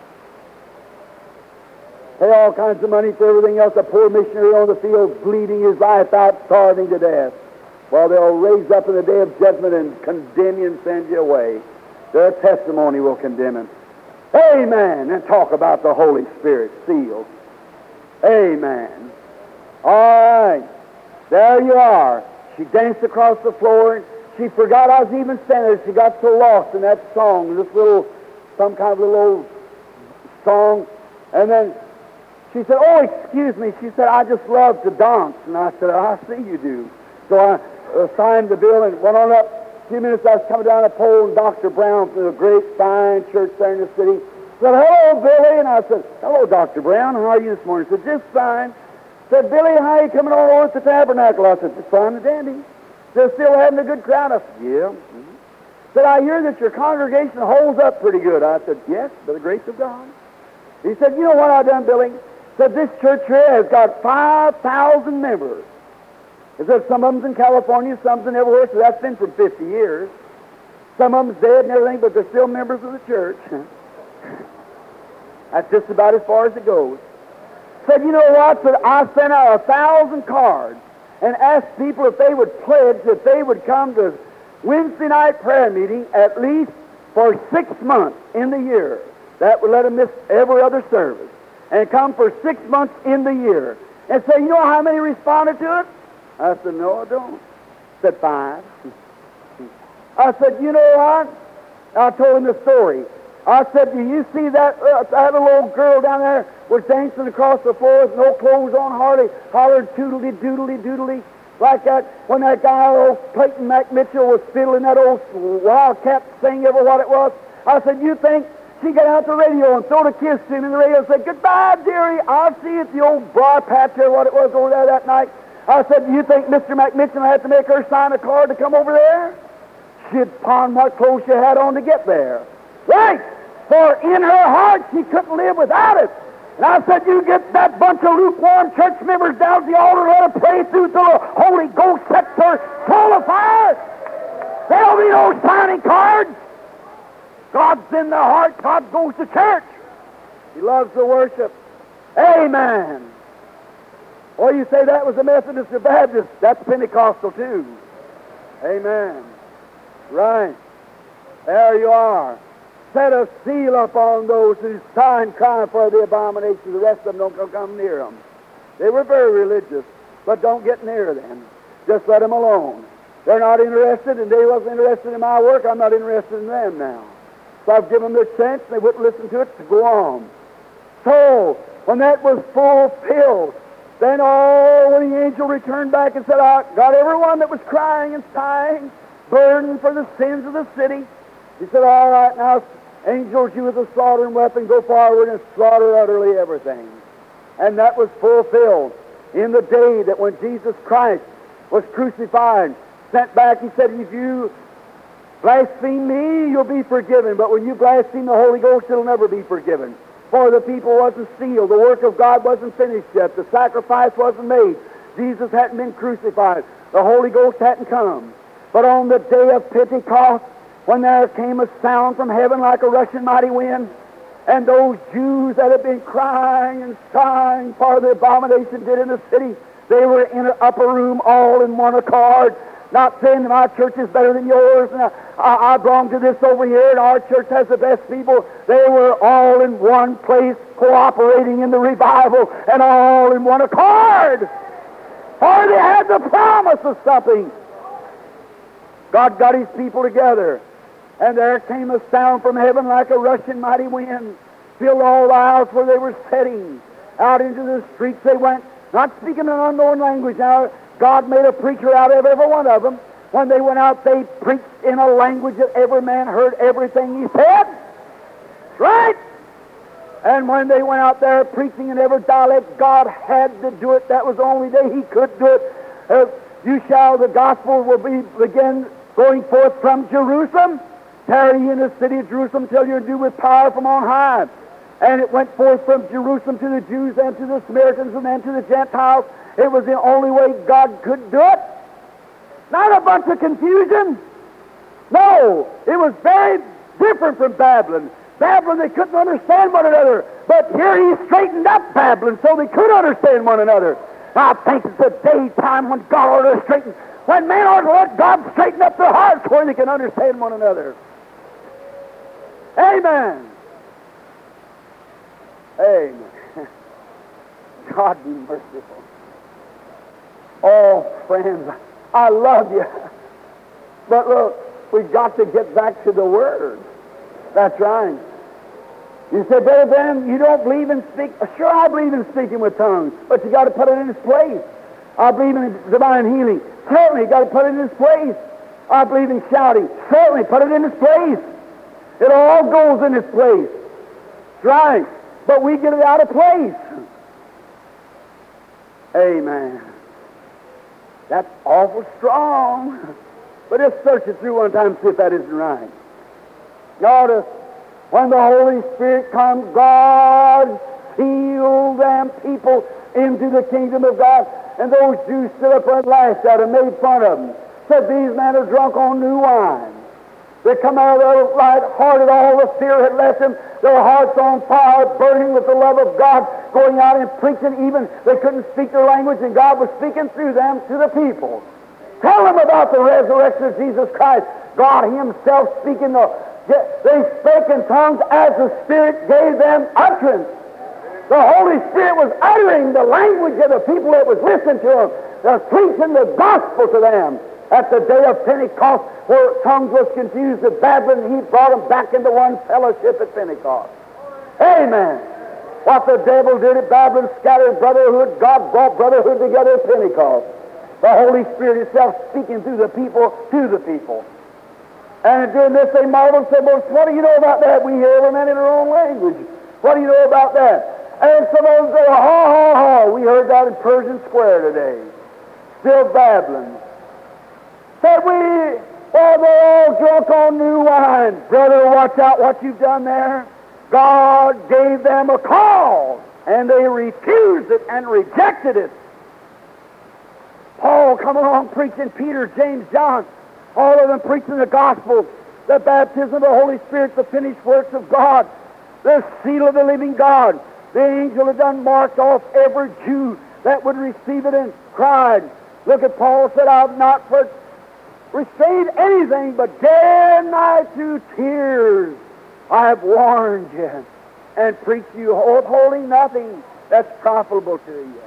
Pay all kinds of money for everything else. A poor missionary on the field bleeding his life out, starving to death. Well, they'll raise up in the day of judgment and condemn you and send you away. Their testimony will condemn him. Amen. And talk about the Holy Spirit sealed. Amen. All right. There you are. She danced across the floor. She forgot I was even standing there. She got so lost in that song, this little, some kind of little old song. And then she said, oh, excuse me. She said, I just love to dance. And I said, I see you do. So I uh, signed the bill and went on up. A few minutes I was coming down the pole, and Doctor Brown from the great fine church there in the city said, hello, Billy. And I said, hello, Doctor Brown. How are you this morning? He said, just fine. Said, Billy, how are you coming on over at the tabernacle? I said, just fine and dandy. Said, still having a good crowd? I said, yeah. Mm-hmm. Said, I hear that your congregation holds up pretty good. I said, yes, by the grace of God. He said, you know what I done, Billy? Said, this church here has got five thousand members. He said, some of them's in California, some's in everywhere, so that's been for fifty years. Some of them's dead and everything, but they're still members of the church. That's just about as far as it goes. Said, you know what? Said, I sent out a thousand cards and asked people if they would pledge that they would come to Wednesday night prayer meeting at least for six months in the year. That would let them miss every other service. And come for six months in the year. And say, you know how many responded to it? I said, no, I don't. Said, five. I said, you know what? I told him the story. I said, do you see that, uh, that little old girl down there was dancing across the floor with no clothes on, hardly hollered toodly, doodly, doodly. like that when that guy, old Clayton McMitchell, was fiddling that old wildcat thing, ever what it was. I said, you think she got out the radio and throwed a kiss to him in the radio and said, goodbye, dearie, I'll see you at the old bar patch or what it was over there that night. I said, do you think Mister McMitchell had to make her sign a card to come over there? She'd pawn what clothes she had on to get there. Right! For in her heart she couldn't live without it. And I said, you get that bunch of lukewarm church members down to the altar and let them pray through till the Holy Ghost sets her soul afire. There'll be no signing cards. God's in their heart. God goes to church. He loves the worship. Amen. Or you say that was a Methodist or Baptist. That's Pentecostal too. Amen. Right. There you are. Set a seal upon those who sign crying for the abomination. The rest of them don't come near them. They were very religious, but don't get near them. Just let them alone. They're not interested, and they wasn't interested in my work. I'm not interested in them now. So I've given them their chance, and they wouldn't listen to it to go on. So, when that was fulfilled, then oh, when the angel returned back and said, I got everyone that was crying and sighing, burdened for the sins of the city. He said, all right, now, angels, you with the slaughtering weapon, go forward and slaughter utterly everything. And that was fulfilled in the day that when Jesus Christ was crucified, sent back, he said, if you blaspheme me, you'll be forgiven. But when you blaspheme the Holy Ghost, it'll never be forgiven. For the people wasn't sealed. The work of God wasn't finished yet. The sacrifice wasn't made. Jesus hadn't been crucified. The Holy Ghost hadn't come. But on the day of Pentecost, when there came a sound from heaven like a rushing mighty wind, and those Jews that had been crying and sighing for the abomination did in the city, they were in an upper room all in one accord. Not saying that my church is better than yours, and I, I, I belong to this over here, and our church has the best people. They were all in one place, cooperating in the revival, and all in one accord. For they had the promise of something. God got His people together, and there came a sound from heaven like a rushing mighty wind, filled all the house where they were sitting. Out into the streets they went, not speaking an unknown language. Now, God made a preacher out of every one of them. When they went out, they preached in a language that every man heard everything he said. Right? And when they went out there preaching in every dialect, God had to do it. That was the only day He could do it. Uh, you shall, the gospel will be begin going forth from Jerusalem. Tarry ye in the city of Jerusalem till you're endued with power from on high. And it went forth from Jerusalem to the Jews and to the Samaritans and then to the Gentiles. It was the only way God could do it. Not a bunch of confusion. No, it was very different from Babylon. Babylon, they couldn't understand one another. But here He straightened up Babylon so they could understand one another. I think it's the daytime when God ought to straighten, when men ought to let God straighten up their hearts where they can understand one another. Amen. Amen. God be merciful. Oh, friends, I love you. But look, we've got to get back to the Word. That's right. You say, Brother Ben, you don't believe in speak. Sure, I believe in speaking with tongues, but you got to put it in its place. I believe in divine healing. Certainly, you got to put it in its place. I believe in shouting. Certainly, put it in its place. It all goes in its place. That's right. But we get it out of place. Amen. That's awful strong. But just search it through one time and see if that isn't right. Notice, when the Holy Spirit comes, God sealed them people into the kingdom of God. And those Jews stood up and laughed at them, made fun of them. Said, these men are drunk on new wine. They come out of there light-hearted, all the fear had left them, their hearts on fire, burning with the love of God, going out and preaching. Even they couldn't speak their language, and God was speaking through them to the people. Tell them about the resurrection of Jesus Christ. God Himself speaking. The, they spake in tongues as the Spirit gave them utterance. The Holy Spirit was uttering the language of the people that was listening to Him. They're preaching the gospel to them. At the day of Pentecost, where tongues was confused with Babylon, He brought them back into one fellowship at Pentecost. Amen. What the devil did at Babylon scattered brotherhood, God brought brotherhood together at Pentecost. The Holy Spirit itself speaking through the people to the people. And during this they marveled and said, well, what do you know about that? We hear every man in our own language. What do you know about that? And some of them say, ha, ha, ha. We heard that in Persian Square today. Still babbling. Said we, well, they're all drunk on new wine. Brother, watch out what you've done there. God gave them a call, and they refused it and rejected it. Paul come along preaching, Peter, James, John, all of them preaching the gospel, the baptism of the Holy Spirit, the finished works of God, the seal of the living God. The angel had done marked off every Jew that would receive it and cried. Look at Paul said, I have not for restrained anything but day and night through tears. I have warned you and preached you, withholding nothing that's profitable to you.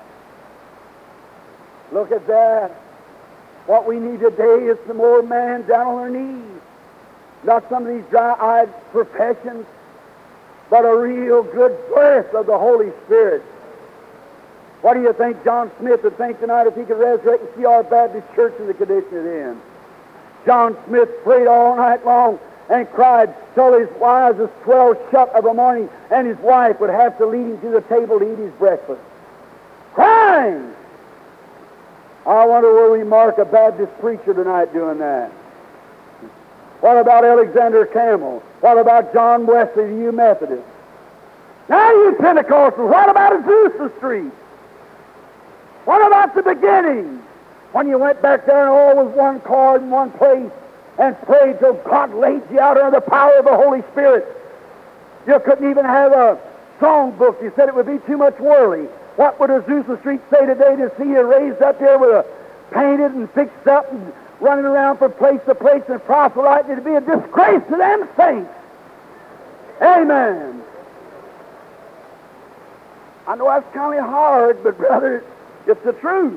Look at that. What we need today is some more man down on their knees. Not some of these dry-eyed professions, but a real good breath of the Holy Spirit. What do you think John Smith would think tonight if he could resurrect and see our Baptist church in the condition it's in? John Smith prayed all night long and cried till his eyes was twelve shut of a morning, and his wife would have to lead him to the table to eat his breakfast. Crying! I wonder where we mark a Baptist preacher tonight doing that. What about Alexander Campbell? What about John Wesley, you Methodists? Now you Pentecostals, what about Azusa Street? What about the beginning? When you went back there and all was one chord in one place and prayed till God laid you out under the power of the Holy Spirit. You couldn't even have a song book. You said it would be too much worldly. What would Azusa Street say today to see you raised up here with a painted and fixed up and running around from place to place and proselyting? It'd be a disgrace to them saints. Amen. I know that's kind of hard, but brother, it's the truth.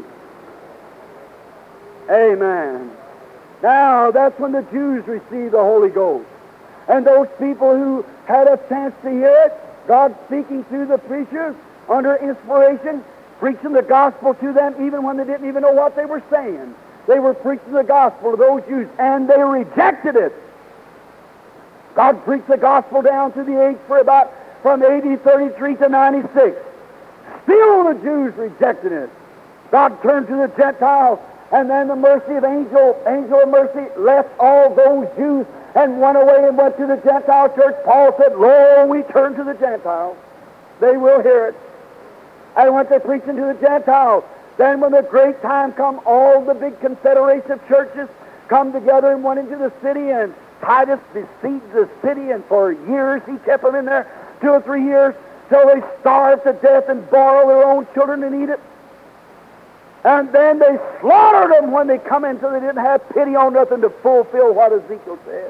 Amen. Now, that's when the Jews received the Holy Ghost. And those people who had a chance to hear it, God speaking through the preachers under inspiration, preaching the gospel to them even when they didn't even know what they were saying. They were preaching the gospel to those Jews, and they rejected it. God preached the gospel down through the age for about from A D thirty-three to ninety-six. Still the Jews rejected it. God turned to the Gentiles, and then the mercy of angel, angel of mercy left all those Jews and went away and went to the Gentile church. Paul said, Lo, we turn to the Gentiles. They will hear it. And went there preaching to the Gentiles. Then when the great time come, all the big confederation of churches come together and went into the city, and Titus besieged the city, and for years he kept them in there, two or three years, till they starved to death and borrow their own children and eat it. And then they slaughtered them when they come in, so they didn't have pity on nothing to fulfill what Ezekiel said.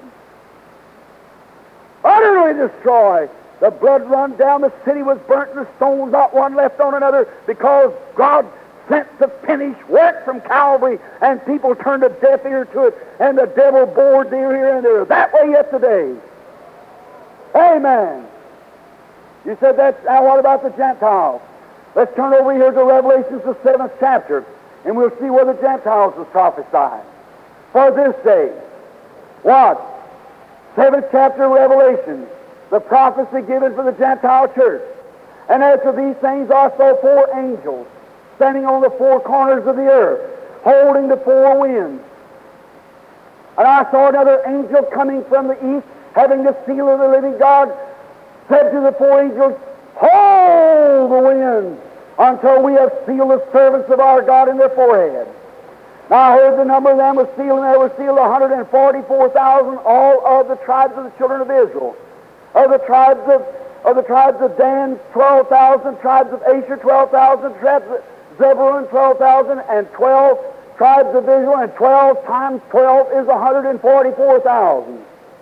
Utterly destroyed. The blood run down, the city was burnt, and the stones not one left on another, because God sent the finished work from Calvary, and people turned a deaf ear to it, and the devil bored their ear, and they're that way yet today. Amen. You said that. Now what about the Gentiles? Let's turn over here to Revelations, the seventh chapter, and we'll see where the Gentiles was prophesied for this day. What? Seventh chapter of Revelation, the prophecy given for the Gentile church. And after these things I saw four angels standing on the four corners of the earth, holding the four winds. And I saw another angel coming from the east, having the seal of the living God, said to the four angels, Hold the winds until we have sealed the servants of our God in their forehead. Now I heard the number of them was sealed, and there were sealed one hundred forty-four thousand, all of the tribes of the children of Israel. Of the tribes of, of the tribes of Dan, twelve thousand, tribes of Asher, twelve thousand, tribes of Zebulun, twelve thousand, and twelve tribes of Israel, and twelve times twelve is one hundred forty-four thousand.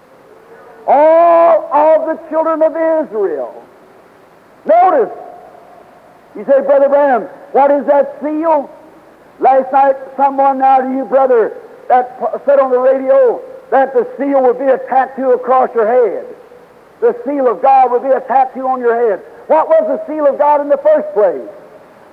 All of the children of Israel. Notice, you say, Brother Branham, what is that seal? Last night, someone now to you, brother, that said on the radio that the seal would be a tattoo across your head. The seal of God would be a tattoo on your head. What was the seal of God in the first place?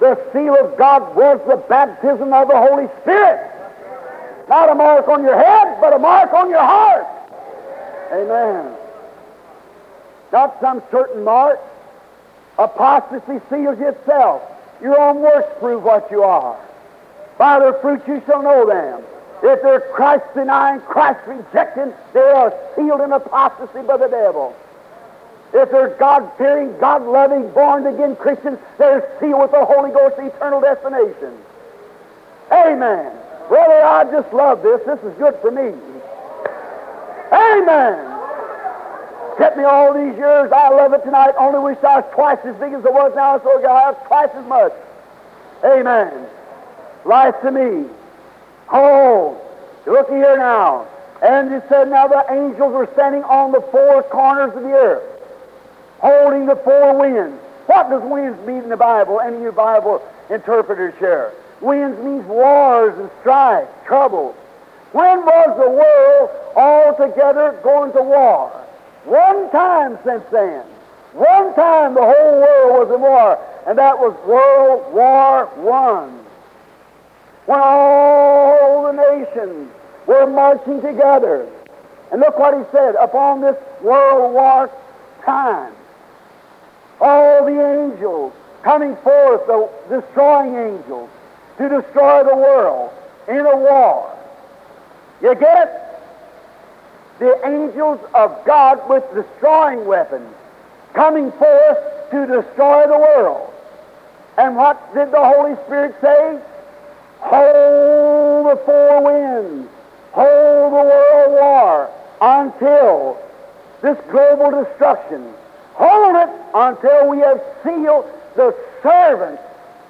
The seal of God was the baptism of the Holy Spirit. Not a mark on your head, but a mark on your heart. Amen. Not some certain mark. Apostasy seals itself. Your own works prove what you are. By their fruits you shall know them. If they're Christ denying, Christ rejecting, they are sealed in apostasy by the devil. If they're God-fearing, God-loving, born-again Christians, they're sealed with the Holy Ghost eternal destination. Amen. Brother, I just love this. This is good for me. Amen. Kept me all these years. I love it tonight. Only wish I was twice as big as I was now, so I have twice as much. Amen. Life to me. Oh, look here now. And it said, now the angels were standing on the four corners of the earth, holding the four winds. What does winds mean in the Bible? Any of you Bible interpreters share? Winds means wars and strife, trouble. When was the world altogether going to war? One time since then. One time the whole world was in war, and that was World War One. When all the nations were marching together. And look what he said, upon this World War time, all the angels coming forth, the destroying angels, to destroy the world in a war. You get it? The angels of God with destroying weapons coming forth to destroy the world. And what did the Holy Spirit say? Hold the four winds, hold the world war until this global destruction. Hold it until we have sealed the servants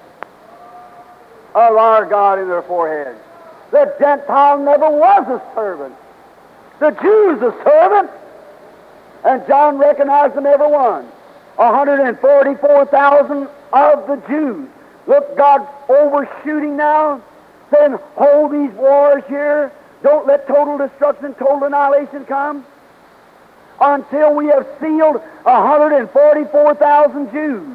of our God in their foreheads. The Gentile never was a servant. The Jews a servant. And John recognized them every one. one hundred forty-four thousand of the Jews. Look, God's overshooting now, saying, hold these wars here. Don't let total destruction, total annihilation come until we have sealed one hundred forty-four thousand Jews.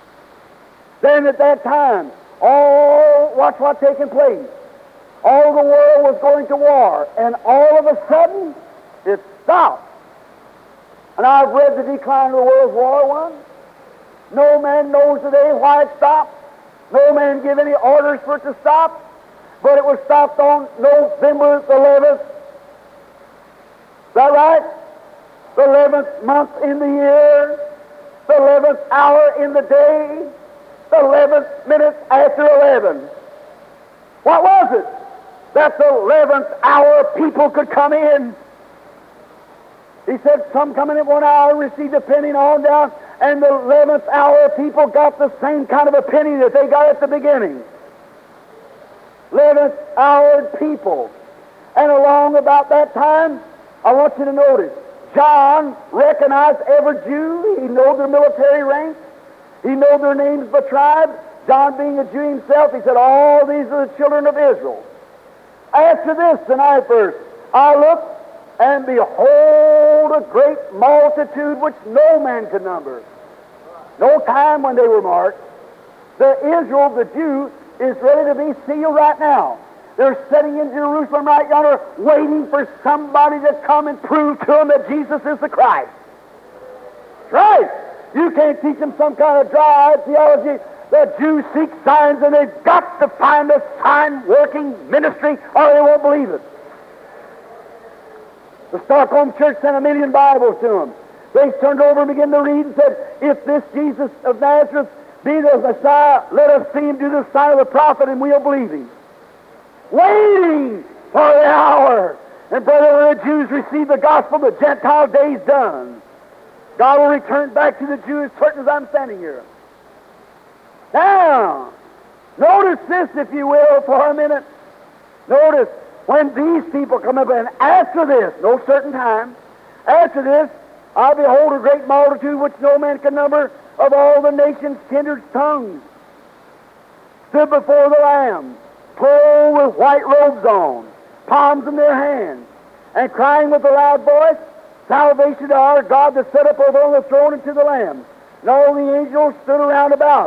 Then at that time, all, watch what's taking place. All the world was going to war, and all of a sudden, it stopped. And I've read the decline of the World War One. No man knows today why it stopped. No man gave any orders for it to stop. But it was stopped on November the eleventh. Is that right? The eleventh month in the year. The eleventh hour in the day. The eleventh minute after eleven. What was it? That the eleventh hour people could come in. He said some coming in one hour received a penny and on down, and the eleventh hour people got the same kind of a penny that they got at the beginning. eleventh hour people. And along about that time, I want you to notice, John recognized every Jew. He knew their military ranks. He knew their names by tribe. John being a Jew himself, he said, all these are the children of Israel. After this, the ninth verse, I looked, and behold, a great multitude which no man could number. No time when they were marked. The Israel, the Jew, is ready to be sealed right now. They're sitting in Jerusalem right yonder, waiting for somebody to come and prove to them that Jesus is the Christ. That's right. You can't teach them some kind of dry theology. The Jews seek signs, and they've got to find a sign-working ministry, or they won't believe it. The Stockholm Church sent a million Bibles to them. They turned over and began to read and said, if this Jesus of Nazareth be the Messiah, let us see him do the sign of the prophet, and we'll believe him. Waiting for the hour. And brother, when the Jews receive the gospel, the Gentile day's done. God will return back to the Jews as certain as I'm standing here. Now, notice this, if you will, for a minute. Notice, when these people come up, and after this, no certain time, after this, I behold a great multitude which no man can number, of all the nations, kindreds, tongues, stood before the Lamb, clothed with white robes on, palms in their hands, and crying with a loud voice, salvation to our God that set up over on the throne and to the Lamb. And all the angels stood around about,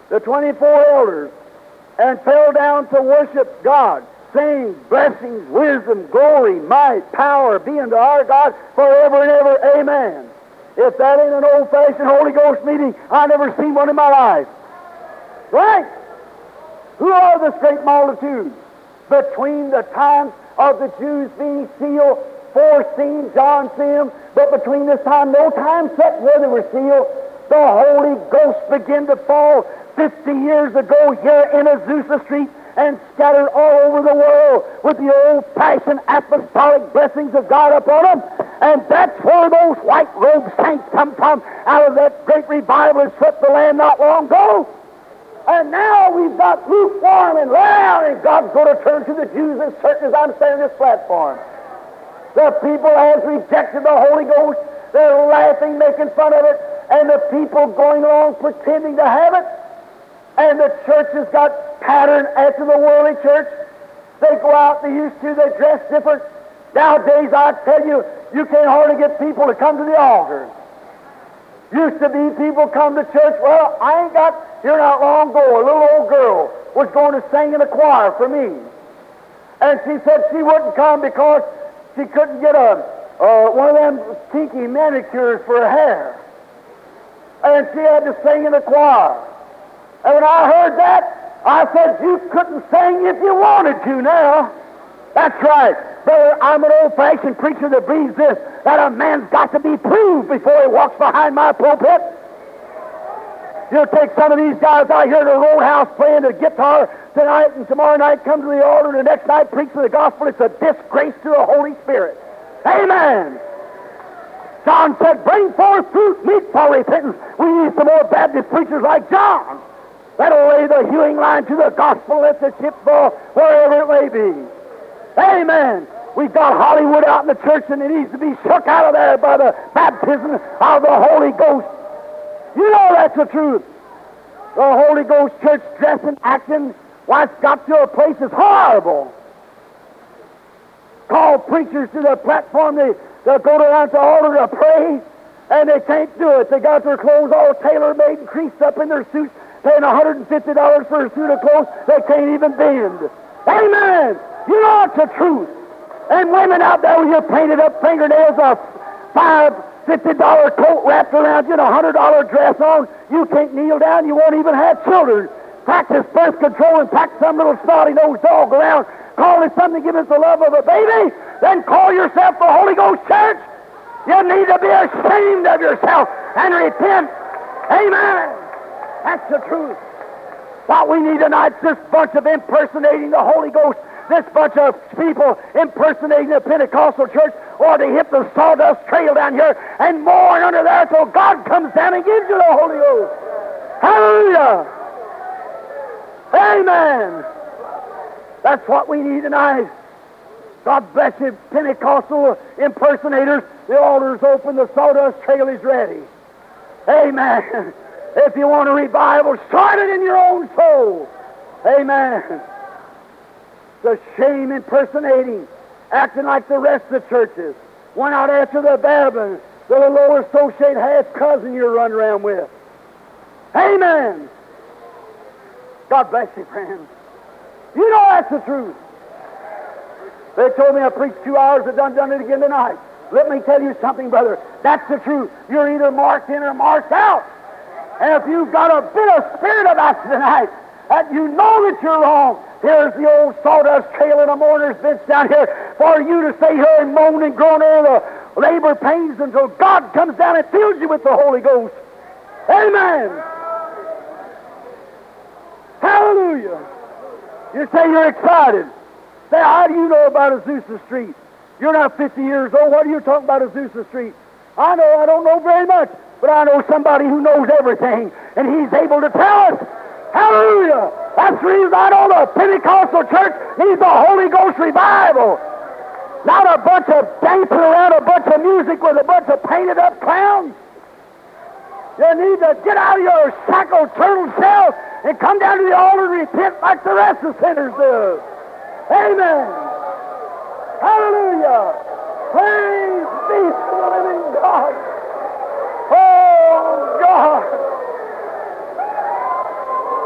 the twenty-four elders, and fell down to worship God, saying, blessings, wisdom, glory, might, power be unto our God forever and ever. Amen. If that ain't an old-fashioned Holy Ghost meeting, I've never seen one in my life. Right? Who are this great multitude? Between the times of the Jews being sealed, foreseen, John see them, but between this time, no time set where they were sealed, the Holy Ghost began to fall fifty years ago here in Azusa Street and scattered all over the world with the old-fashioned apostolic blessings of God upon them. And that's where those white-robed saints come from, out of that great revival that swept the land not long ago. And now we've got lukewarm and loud, and God's going to turn to the Jews as certain as I'm standing on this platform. The people has rejected the Holy Ghost. They're laughing, making fun of it, and the people going along pretending to have it. And the church has got patterned after the worldly church. They go out, they used to, they dress different. Nowadays, I tell you, you can't hardly get people to come to the altar. Used to be people come to church. Well, I ain't got, here not long ago, a little old girl was going to sing in a choir for me. And she said she wouldn't come because she couldn't get a uh, one of them kinky manicures for her hair. And she had to sing in the choir. And when I heard that, I said, you couldn't sing if you wanted to now. That's right. Brother, I'm an old-fashioned preacher that believes this, that a man's got to be proved before he walks behind my pulpit. You'll take some of these guys out here to the roadhouse playing the guitar tonight and tomorrow night come to the altar and the next night preach the gospel. It's a disgrace to the Holy Spirit. Amen. John said, bring forth fruit meet for repentance. We need some more Baptist preachers like John that'll lay the hewing line to the gospel, let the ship fall wherever it may be. Amen. We've got Hollywood out in the church, and it needs to be shook out of there by the baptism of the Holy Ghost. You know that's the truth. The Holy Ghost church dressing, acting, why it's got to a place that's horrible. Call preachers to the platform, they, they'll go down to the altar to pray, and they can't do it. They got their clothes all tailor-made and creased up in their suits, paying one hundred fifty dollars for a suit of clothes they can't even bend. Amen. You know it's the truth. And women out there with your painted up fingernails, a five fifty dollar coat wrapped around you and a hundred dollar dress on, you can't kneel down, you won't even have children. Practice birth control and pack some little snotty-nosed dog around, call it something to give us the love of a baby, then call yourself the Holy Ghost Church. You need to be ashamed of yourself and repent. Amen. That's the truth. What we need tonight is this bunch of impersonating the Holy Ghost, this bunch of people impersonating the Pentecostal church, or to hit the sawdust trail down here and mourn under there till God comes down and gives you the Holy Ghost. Hallelujah. Amen. That's what we need tonight. God bless you, Pentecostal impersonators. The altar's open, the sawdust trail is ready. Amen. If you want a revival, start it in your own soul. Amen. The shame impersonating, acting like the rest of the churches. Went out after the Babylon, the little old associate half cousin you run around with. Amen. God bless you, friends. You know that's the truth. They told me I preached two hours, I done done it again tonight. Let me tell you something, brother. That's the truth. You're either marked in or marked out. And if you've got a bit of spirit about you tonight, that you know that you're wrong, here's the old sawdust trail in a mourner's bench down here for you to stay here and moan and groan over the labor pains until God comes down and fills you with the Holy Ghost. Amen. Hallelujah. You say you're excited. Say, how do you know about Azusa Street? You're not fifty years old. What are you talking about Azusa Street? I know I don't know very much, but I know somebody who knows everything, and he's able to tell us. Hallelujah! That's the reason I know the Pentecostal church needs a Holy Ghost revival. Not a bunch of dancing around a bunch of music with a bunch of painted up clowns. You need to get out of your shackled turtle shell and come down to the altar and repent like the rest of the sinners do. Amen. Hallelujah. Praise be to the living God. Oh, God.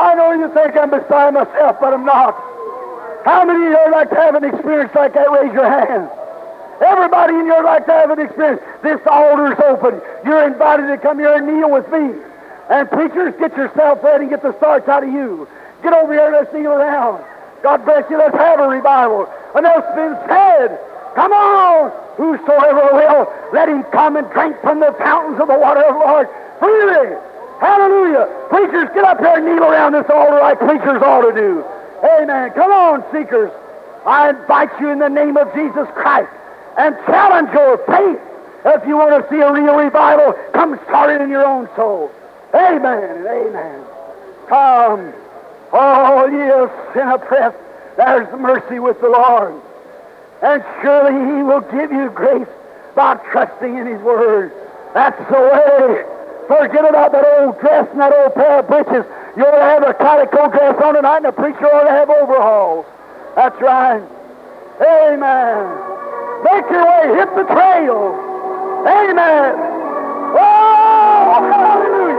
I know you think I'm beside myself, but I'm not. How many of you would like to have an experience like that? Raise your hand. Everybody in here would like to have an experience. This altar's open. You're invited to come here and kneel with me. And preachers, get yourself ready and get the starch out of you. Get over here and let's kneel around. God bless you. Let's have a revival. Enough's been said. Come on. Whosoever will, let him come and drink from the fountains of the water of the Lord freely. Hallelujah. Preachers, get up here and kneel around this altar like preachers ought to do. Amen. Come on, seekers. I invite you in the name of Jesus Christ and challenge your faith. If you want to see a real revival, come start it in your own soul. Amen and amen. Come. Oh, ye sin oppressed, there's mercy with the Lord. And surely He will give you grace by trusting in His Word. That's the way. Forget about that old dress and that old pair of breeches. You ought to have a calico dress on tonight, and the preacher ought to have overalls. That's right. Amen. Make your way. Hit the trail. Amen. Oh, hallelujah.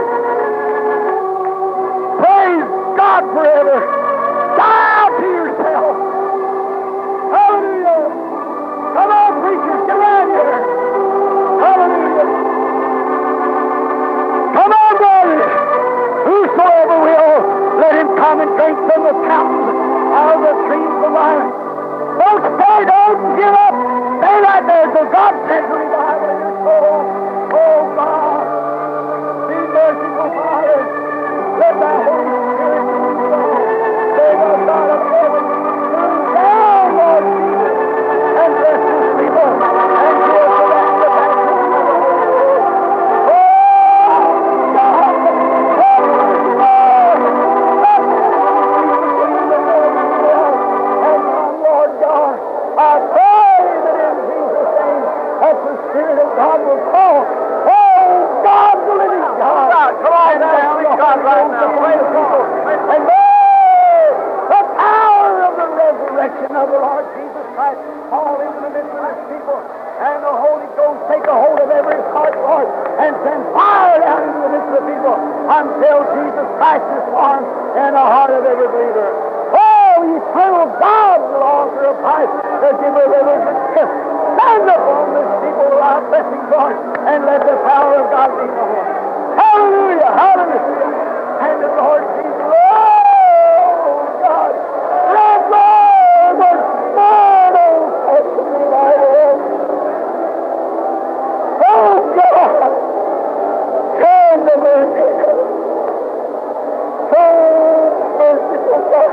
Praise God forever. Die out to yourself. Hallelujah. Come on, preachers, get around here. Hallelujah. Come on, brothers. Whosoever will, let him come and drink from the fountains out of the streams of life. Don't stay, don't give up. Stay right there till God sends a revival in your soul. Oh, God. Be merciful, Father. Let thy Holy Spirit come down. May the God of heaven come down, Lord Jesus, and bless His people and give to them the baptism of the Holy Ghost. Oh, God. Oh, Lord. Let the and come, Lord God. I pray that in Jesus' name that the Spirit of God will fall. Oh, God, the living God. Come on down, God, right now. Praise God. And may the power of the resurrection of the Lord Jesus Christ fall into the midst of His people, and the Holy Ghost take a hold of every heart, Lord, and send fire down into the midst of the people until Jesus Christ is formed in the heart of every believer. Oh, eternal God, the author of life, the giver of every good gift, stand upon this people with our blessings, Lord, and let the power of God be known. Hallelujah, hallelujah. And the Lord Jesus, oh, God, let Lord, the smile of the revival. Oh, God, turn the mercy. So merciful God.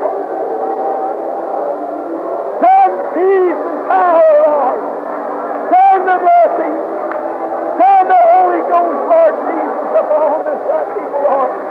Send peace and power, Lord. Send the blessing. Send the Holy Ghost, Lord Jesus, upon this thy people, Lord.